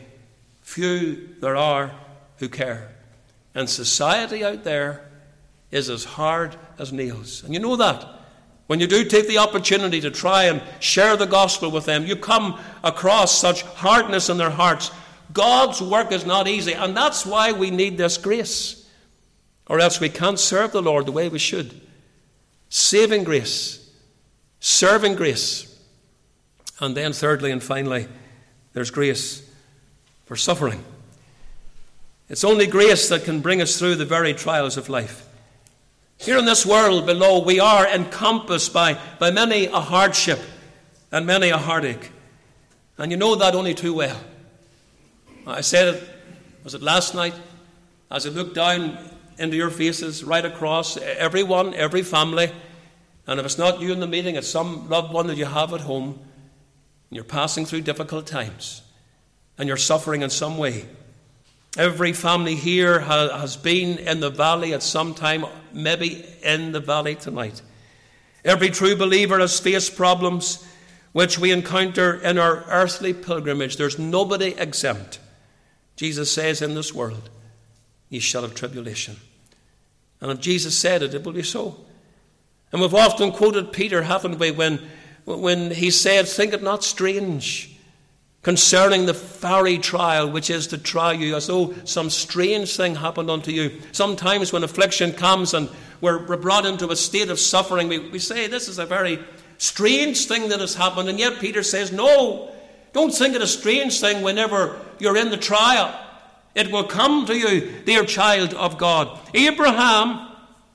Few there are who care. And society out there is as hard as nails. And you know that. When you do take the opportunity to try and share the gospel with them, you come across such hardness in their hearts. God's work is not easy, and that's why we need this grace. Or else we can't serve the Lord the way we should. Saving grace, serving grace. And then thirdly and finally, there's grace for suffering. It's only grace that can bring us through the very trials of life. Here in this world below, we are encompassed by many a hardship and many a heartache. And you know that only too well. I said it, was it last night, as I looked down into your faces, right across, everyone, every family, and if it's not you in the meeting, it's some loved one that you have at home, and you're passing through difficult times, and you're suffering in some way. Every family here has been in the valley at some time, maybe in the valley tonight. Every true believer has faced problems which we encounter in our earthly pilgrimage. There's nobody exempt. Jesus says, in this world, ye shall have tribulation. And if Jesus said it, it will be so. And we've often quoted Peter, haven't we, when he said, think it not strange concerning the fiery trial which is to try you, as though some strange thing happened unto you. Sometimes when affliction comes and we're brought into a state of suffering, we say this is a very strange thing that has happened. And yet Peter says, no, don't think it a strange thing whenever you're in the trial. It will come to you, dear child of God. Abraham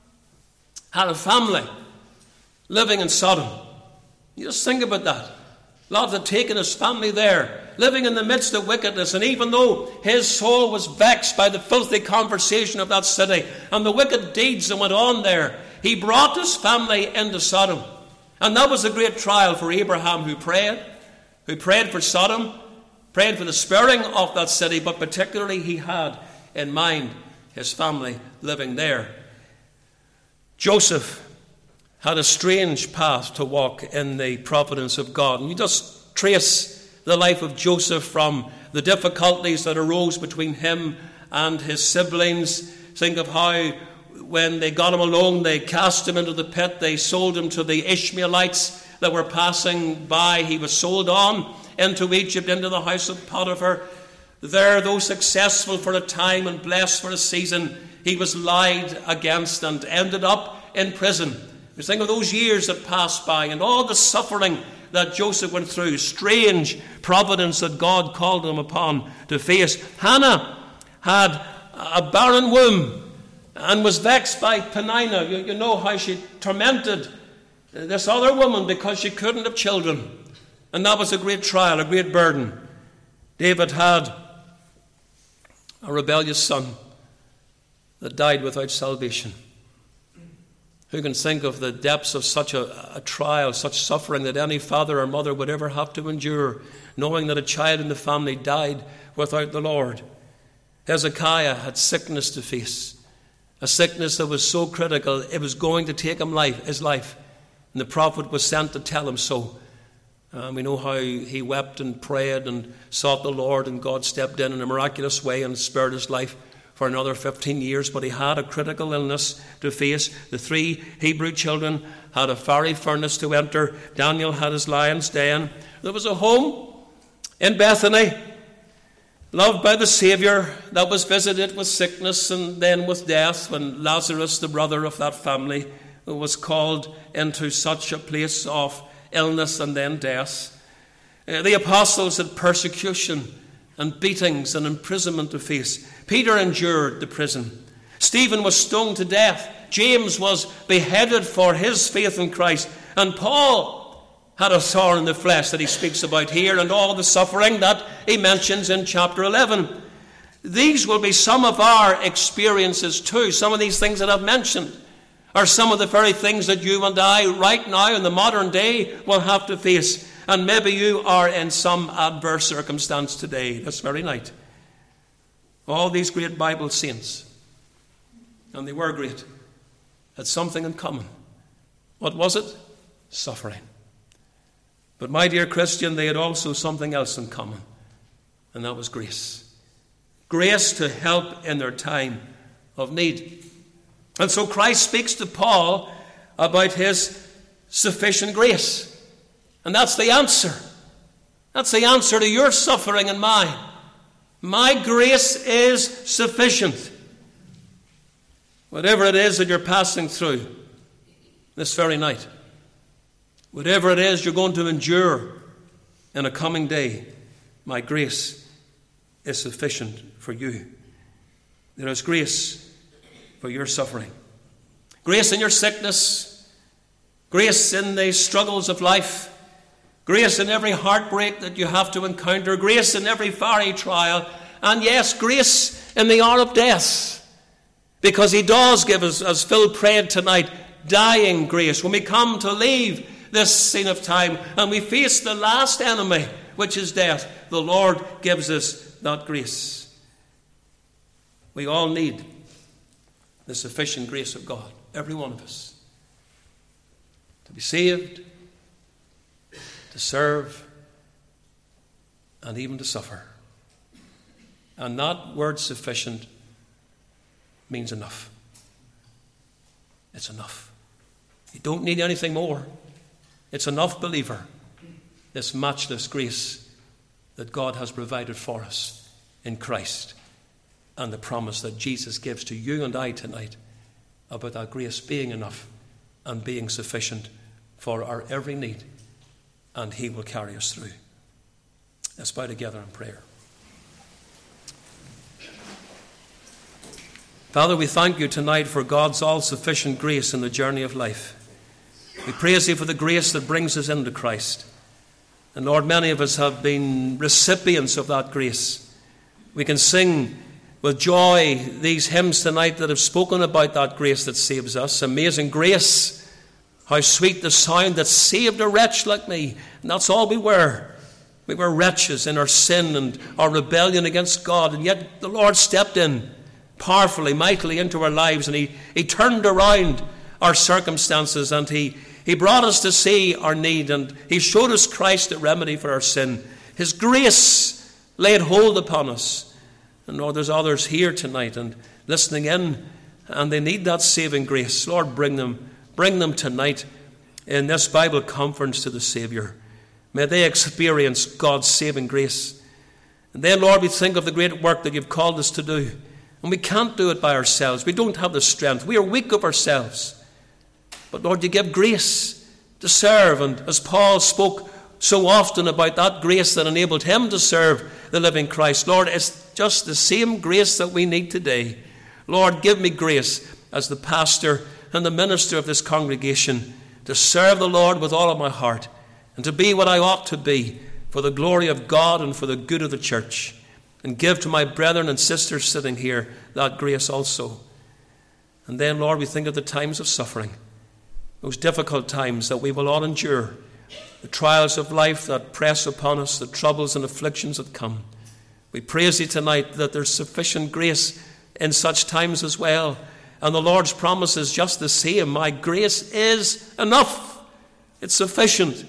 had a family living in Sodom. You just think about that. Lot had taken his family there, living in the midst of wickedness. And even though his soul was vexed by the filthy conversation of that city and the wicked deeds that went on there, he brought his family into Sodom. And that was a great trial for Abraham, who prayed for Sodom, prayed for the sparing of that city, but particularly he had in mind his family living there. Joseph had a strange path to walk in the providence of God. And you just trace the life of Joseph from the difficulties that arose between him and his siblings. Think of how when they got him alone, they cast him into the pit. They sold him to the Ishmaelites that were passing by. He was sold on into Egypt, into the house of Potiphar. There, though successful for a time and blessed for a season, he was lied against and ended up in prison. You think of those years that passed by and all the suffering that Joseph went through. Strange providence that God called him upon to face. Hannah had a barren womb and was vexed by Peninnah. You know how she tormented this other woman because she couldn't have children. And that was a great trial, a great burden. David had a rebellious son that died without salvation. Who can think of the depths of such a trial, such suffering that any father or mother would ever have to endure, knowing that a child in the family died without the Lord? Hezekiah had sickness to face, a sickness that was so critical it was going to take him his life. And the prophet was sent to tell him so. We know how he wept and prayed and sought the Lord, and God stepped in a miraculous way and spared his life for another 15 years, but he had a critical illness to face. The 3 Hebrew children had a fiery furnace to enter. Daniel had his lion's den. There was a home in Bethany, loved by the Saviour, that was visited with sickness and then with death when Lazarus, the brother of that family, was called into such a place of illness and then death. The apostles had persecution and beatings and imprisonment to face. Peter endured the prison. Stephen was stoned to death. James was beheaded for his faith in Christ. And Paul had a thorn in the flesh that he speaks about here, and all the suffering that he mentions in chapter 11. These will be some of our experiences too. Some of these things that I've mentioned are some of the very things that you and I right now in the modern day will have to face. And maybe you are in some adverse circumstance today, this very night. All these great Bible saints, and they were great, had something in common. What was it? Suffering. But my dear Christian, they had also something else in common, and that was grace. Grace to help in their time of need. And so Christ speaks to Paul about his sufficient grace. And that's the answer. That's the answer to your suffering and mine. My grace is sufficient. Whatever it is that you're passing through this very night, whatever it is you're going to endure in a coming day, my grace is sufficient for you. There is grace for your suffering. Grace in your sickness. Grace in the struggles of life. Grace in every heartbreak that you have to encounter. Grace in every fiery trial. And yes, grace in the hour of death. Because he does give us, as Phil prayed tonight, dying grace. When we come to leave this scene of time and we face the last enemy, which is death, the Lord gives us that grace. We all need the sufficient grace of God, every one of us, to be saved, to serve, and even to suffer. And that word sufficient means enough. It's enough. You don't need anything more. It's enough, believer, this matchless grace that God has provided for us in Christ, and the promise that Jesus gives to you and I tonight about that grace being enough and being sufficient for our every need, and he will carry us through. Let's bow together in prayer. Father, we thank you tonight for God's all-sufficient grace in the journey of life. We praise you for the grace that brings us into Christ. And Lord, many of us have been recipients of that grace. We can sing with joy these hymns tonight that have spoken about that grace that saves us. Amazing grace, how sweet the sound that saved a wretch like me. And that's all we were. We were wretches in our sin and our rebellion against God. And yet the Lord stepped in powerfully, mightily into our lives, and he turned around our circumstances, and He brought us to see our need, and He showed us Christ, the remedy for our sin. His grace laid hold upon us. And Lord, there's others here tonight and listening in, and they need that saving grace. Lord, bring them tonight in this Bible conference to the Saviour. May they experience God's saving grace. And then, Lord, we think of the great work that You've called us to do. And we can't do it by ourselves. We don't have the strength. We are weak of ourselves. But, Lord, You give grace to serve. And as Paul spoke so often about that grace that enabled him to serve the living Christ, Lord, it's just the same grace that we need today. Lord, give me grace as the pastor and the minister of this congregation to serve the Lord with all of my heart and to be what I ought to be for the glory of God and for the good of the church. And give to my brethren and sisters sitting here that grace also. And then, Lord, we think of the times of suffering, those difficult times that we will all endure, the trials of life that press upon us, the troubles and afflictions that come. We praise You tonight that there's sufficient grace in such times as well. And the Lord's promise is just the same. My grace is enough. It's sufficient.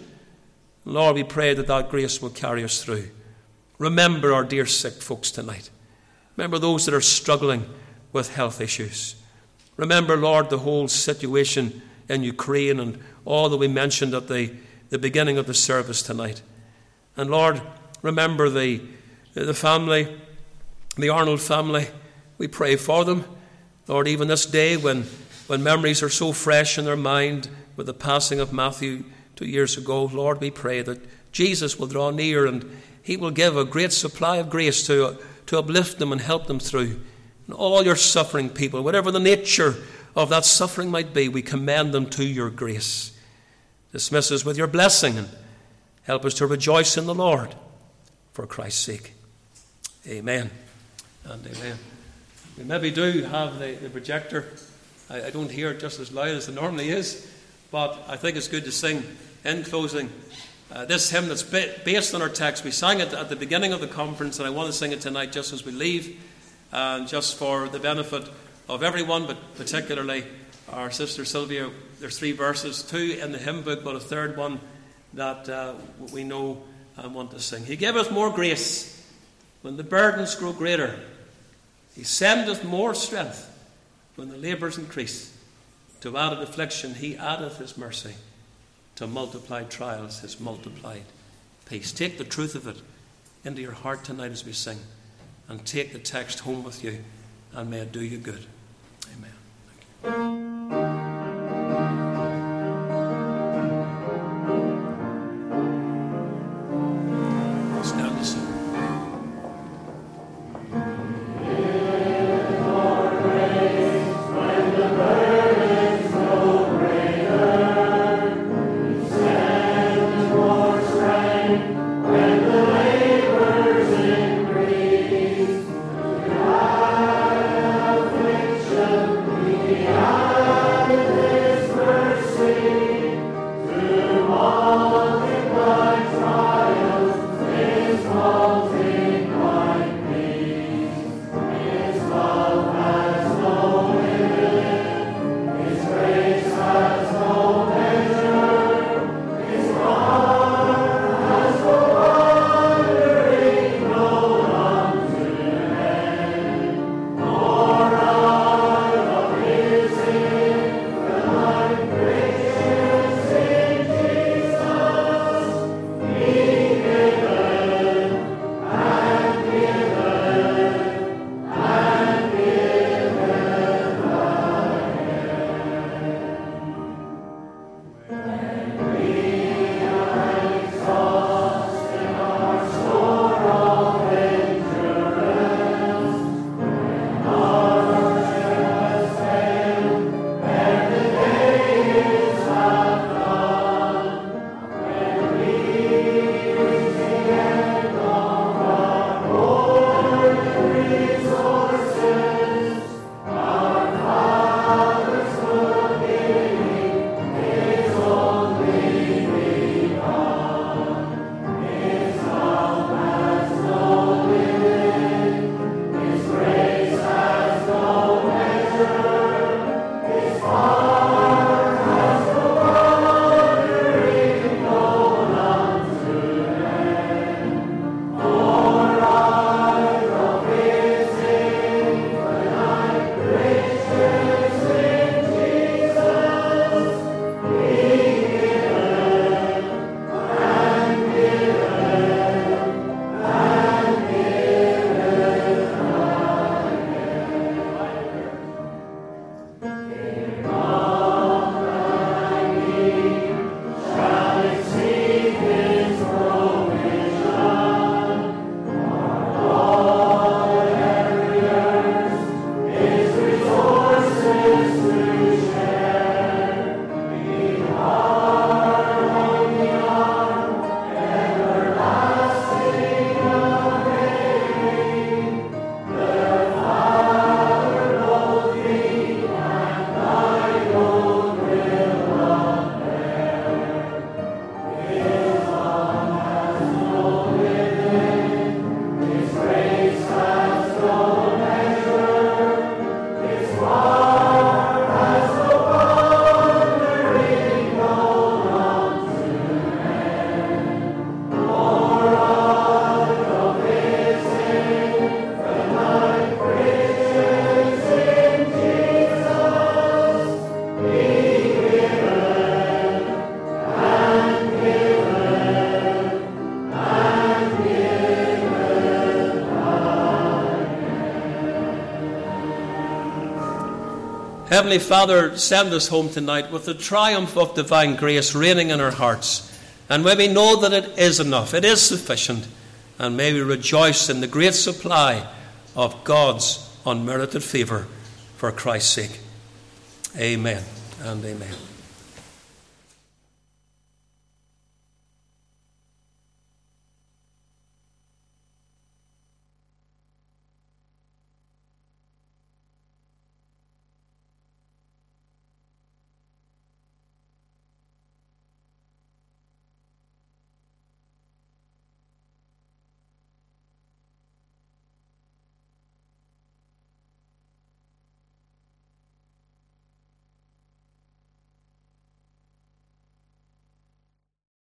Lord, we pray that that grace will carry us through. Remember our dear sick folks tonight. Remember those that are struggling with health issues. Remember, Lord, the whole situation in Ukraine and all that we mentioned at the beginning of the service tonight. And Lord, remember the family, the Arnold family. We pray for them. Lord, even this day when memories are so fresh in their mind with the passing of Matthew 2 years ago, Lord, we pray that Jesus will draw near and He will give a great supply of grace to uplift them and help them through. And all Your suffering people, whatever the nature of that suffering might be, we commend them to Your grace. Dismiss us with Your blessing and help us to rejoice in the Lord for Christ's sake. Amen and amen. We maybe do have the projector. I don't hear it just as loud as it normally is, but I think it's good to sing in closing this hymn that's based on our text. We sang it at the beginning of the conference, and I want to sing it tonight just as we leave, and just for the benefit of everyone, but particularly our sister Sylvia. There's 3 verses, 2 in the hymn book, but a third one that we know and want to sing. He giveth more grace when the burdens grow greater. He sendeth more strength when the labours increase. To added affliction He addeth His mercy. To multiplied trials His multiplied peace. Take the truth of it into your heart tonight as we sing, and take the text home with you, and may it do you good. Amen. Thank you. Stand to sing. When the labors increase, God affliction Heavenly Father, send us home tonight with the triumph of divine grace reigning in our hearts. And may we know that it is enough, it is sufficient. And may we rejoice in the great supply of God's unmerited favour for Christ's sake. Amen and amen.